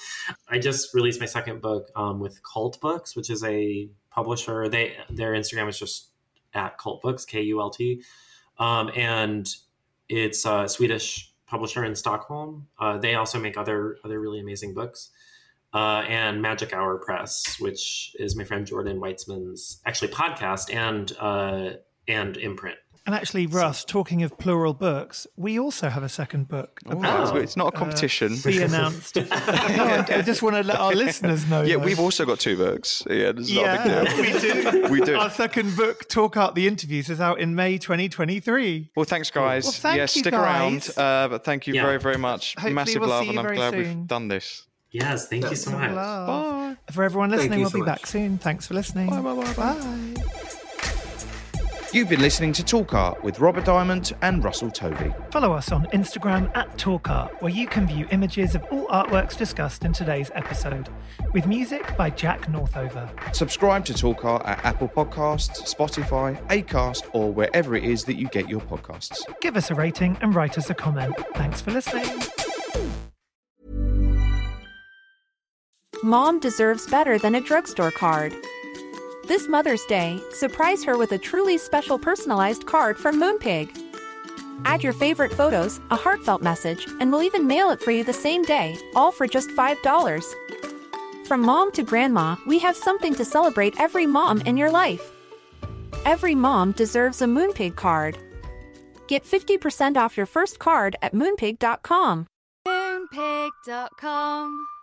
I just released my second book um, with Cult Books, which is a publisher. They their Instagram is just at Cult Books, K U L T, um, and it's a Swedish publisher in Stockholm. Uh, they also make other other really amazing books. Uh, and Magic Hour Press, which is my friend Jordan Weitzman's actually podcast and uh, and imprint. And actually, Russ, talking of plural books, we also have a second book. Oh, about, that's good. It's not a competition. Uh, be announced. No, I, I just want to let our listeners know. Yeah, though. we've also got two books. Yeah, it's not yeah, a big deal. we do. We do. Our second book, Talk Art the Interviews, is out in May twenty twenty-three. Well, thanks, guys. Well, thank yeah, you, stick guys. around. Uh, but thank you Yeah. very, very much. Hopefully Massive we'll love, see and you I'm very glad soon. we've done this. Yes, thank you so much. Bye. For everyone listening, you we'll so be much. back soon. Thanks for listening. Bye, bye, bye, bye. Bye. You've been listening to Talk Art with Robert Diamond and Russell Tovey. Follow us on Instagram at TalkArt, where you can view images of all artworks discussed in today's episode, with music by Jack Northover. Subscribe to Talk Art at Apple Podcasts, Spotify, Acast, or wherever it is that you get your podcasts. Give us a rating and write us a comment. Thanks for listening. Mom deserves better than a drugstore card. This Mother's Day, surprise her with a truly special personalized card from Moonpig. Add your favorite photos, a heartfelt message, and we'll even mail it for you the same day, all for just five dollars. From mom to grandma, we have something to celebrate every mom in your life. Every mom deserves a Moonpig card. Get fifty percent off your first card at moonpig dot com. Moonpig dot com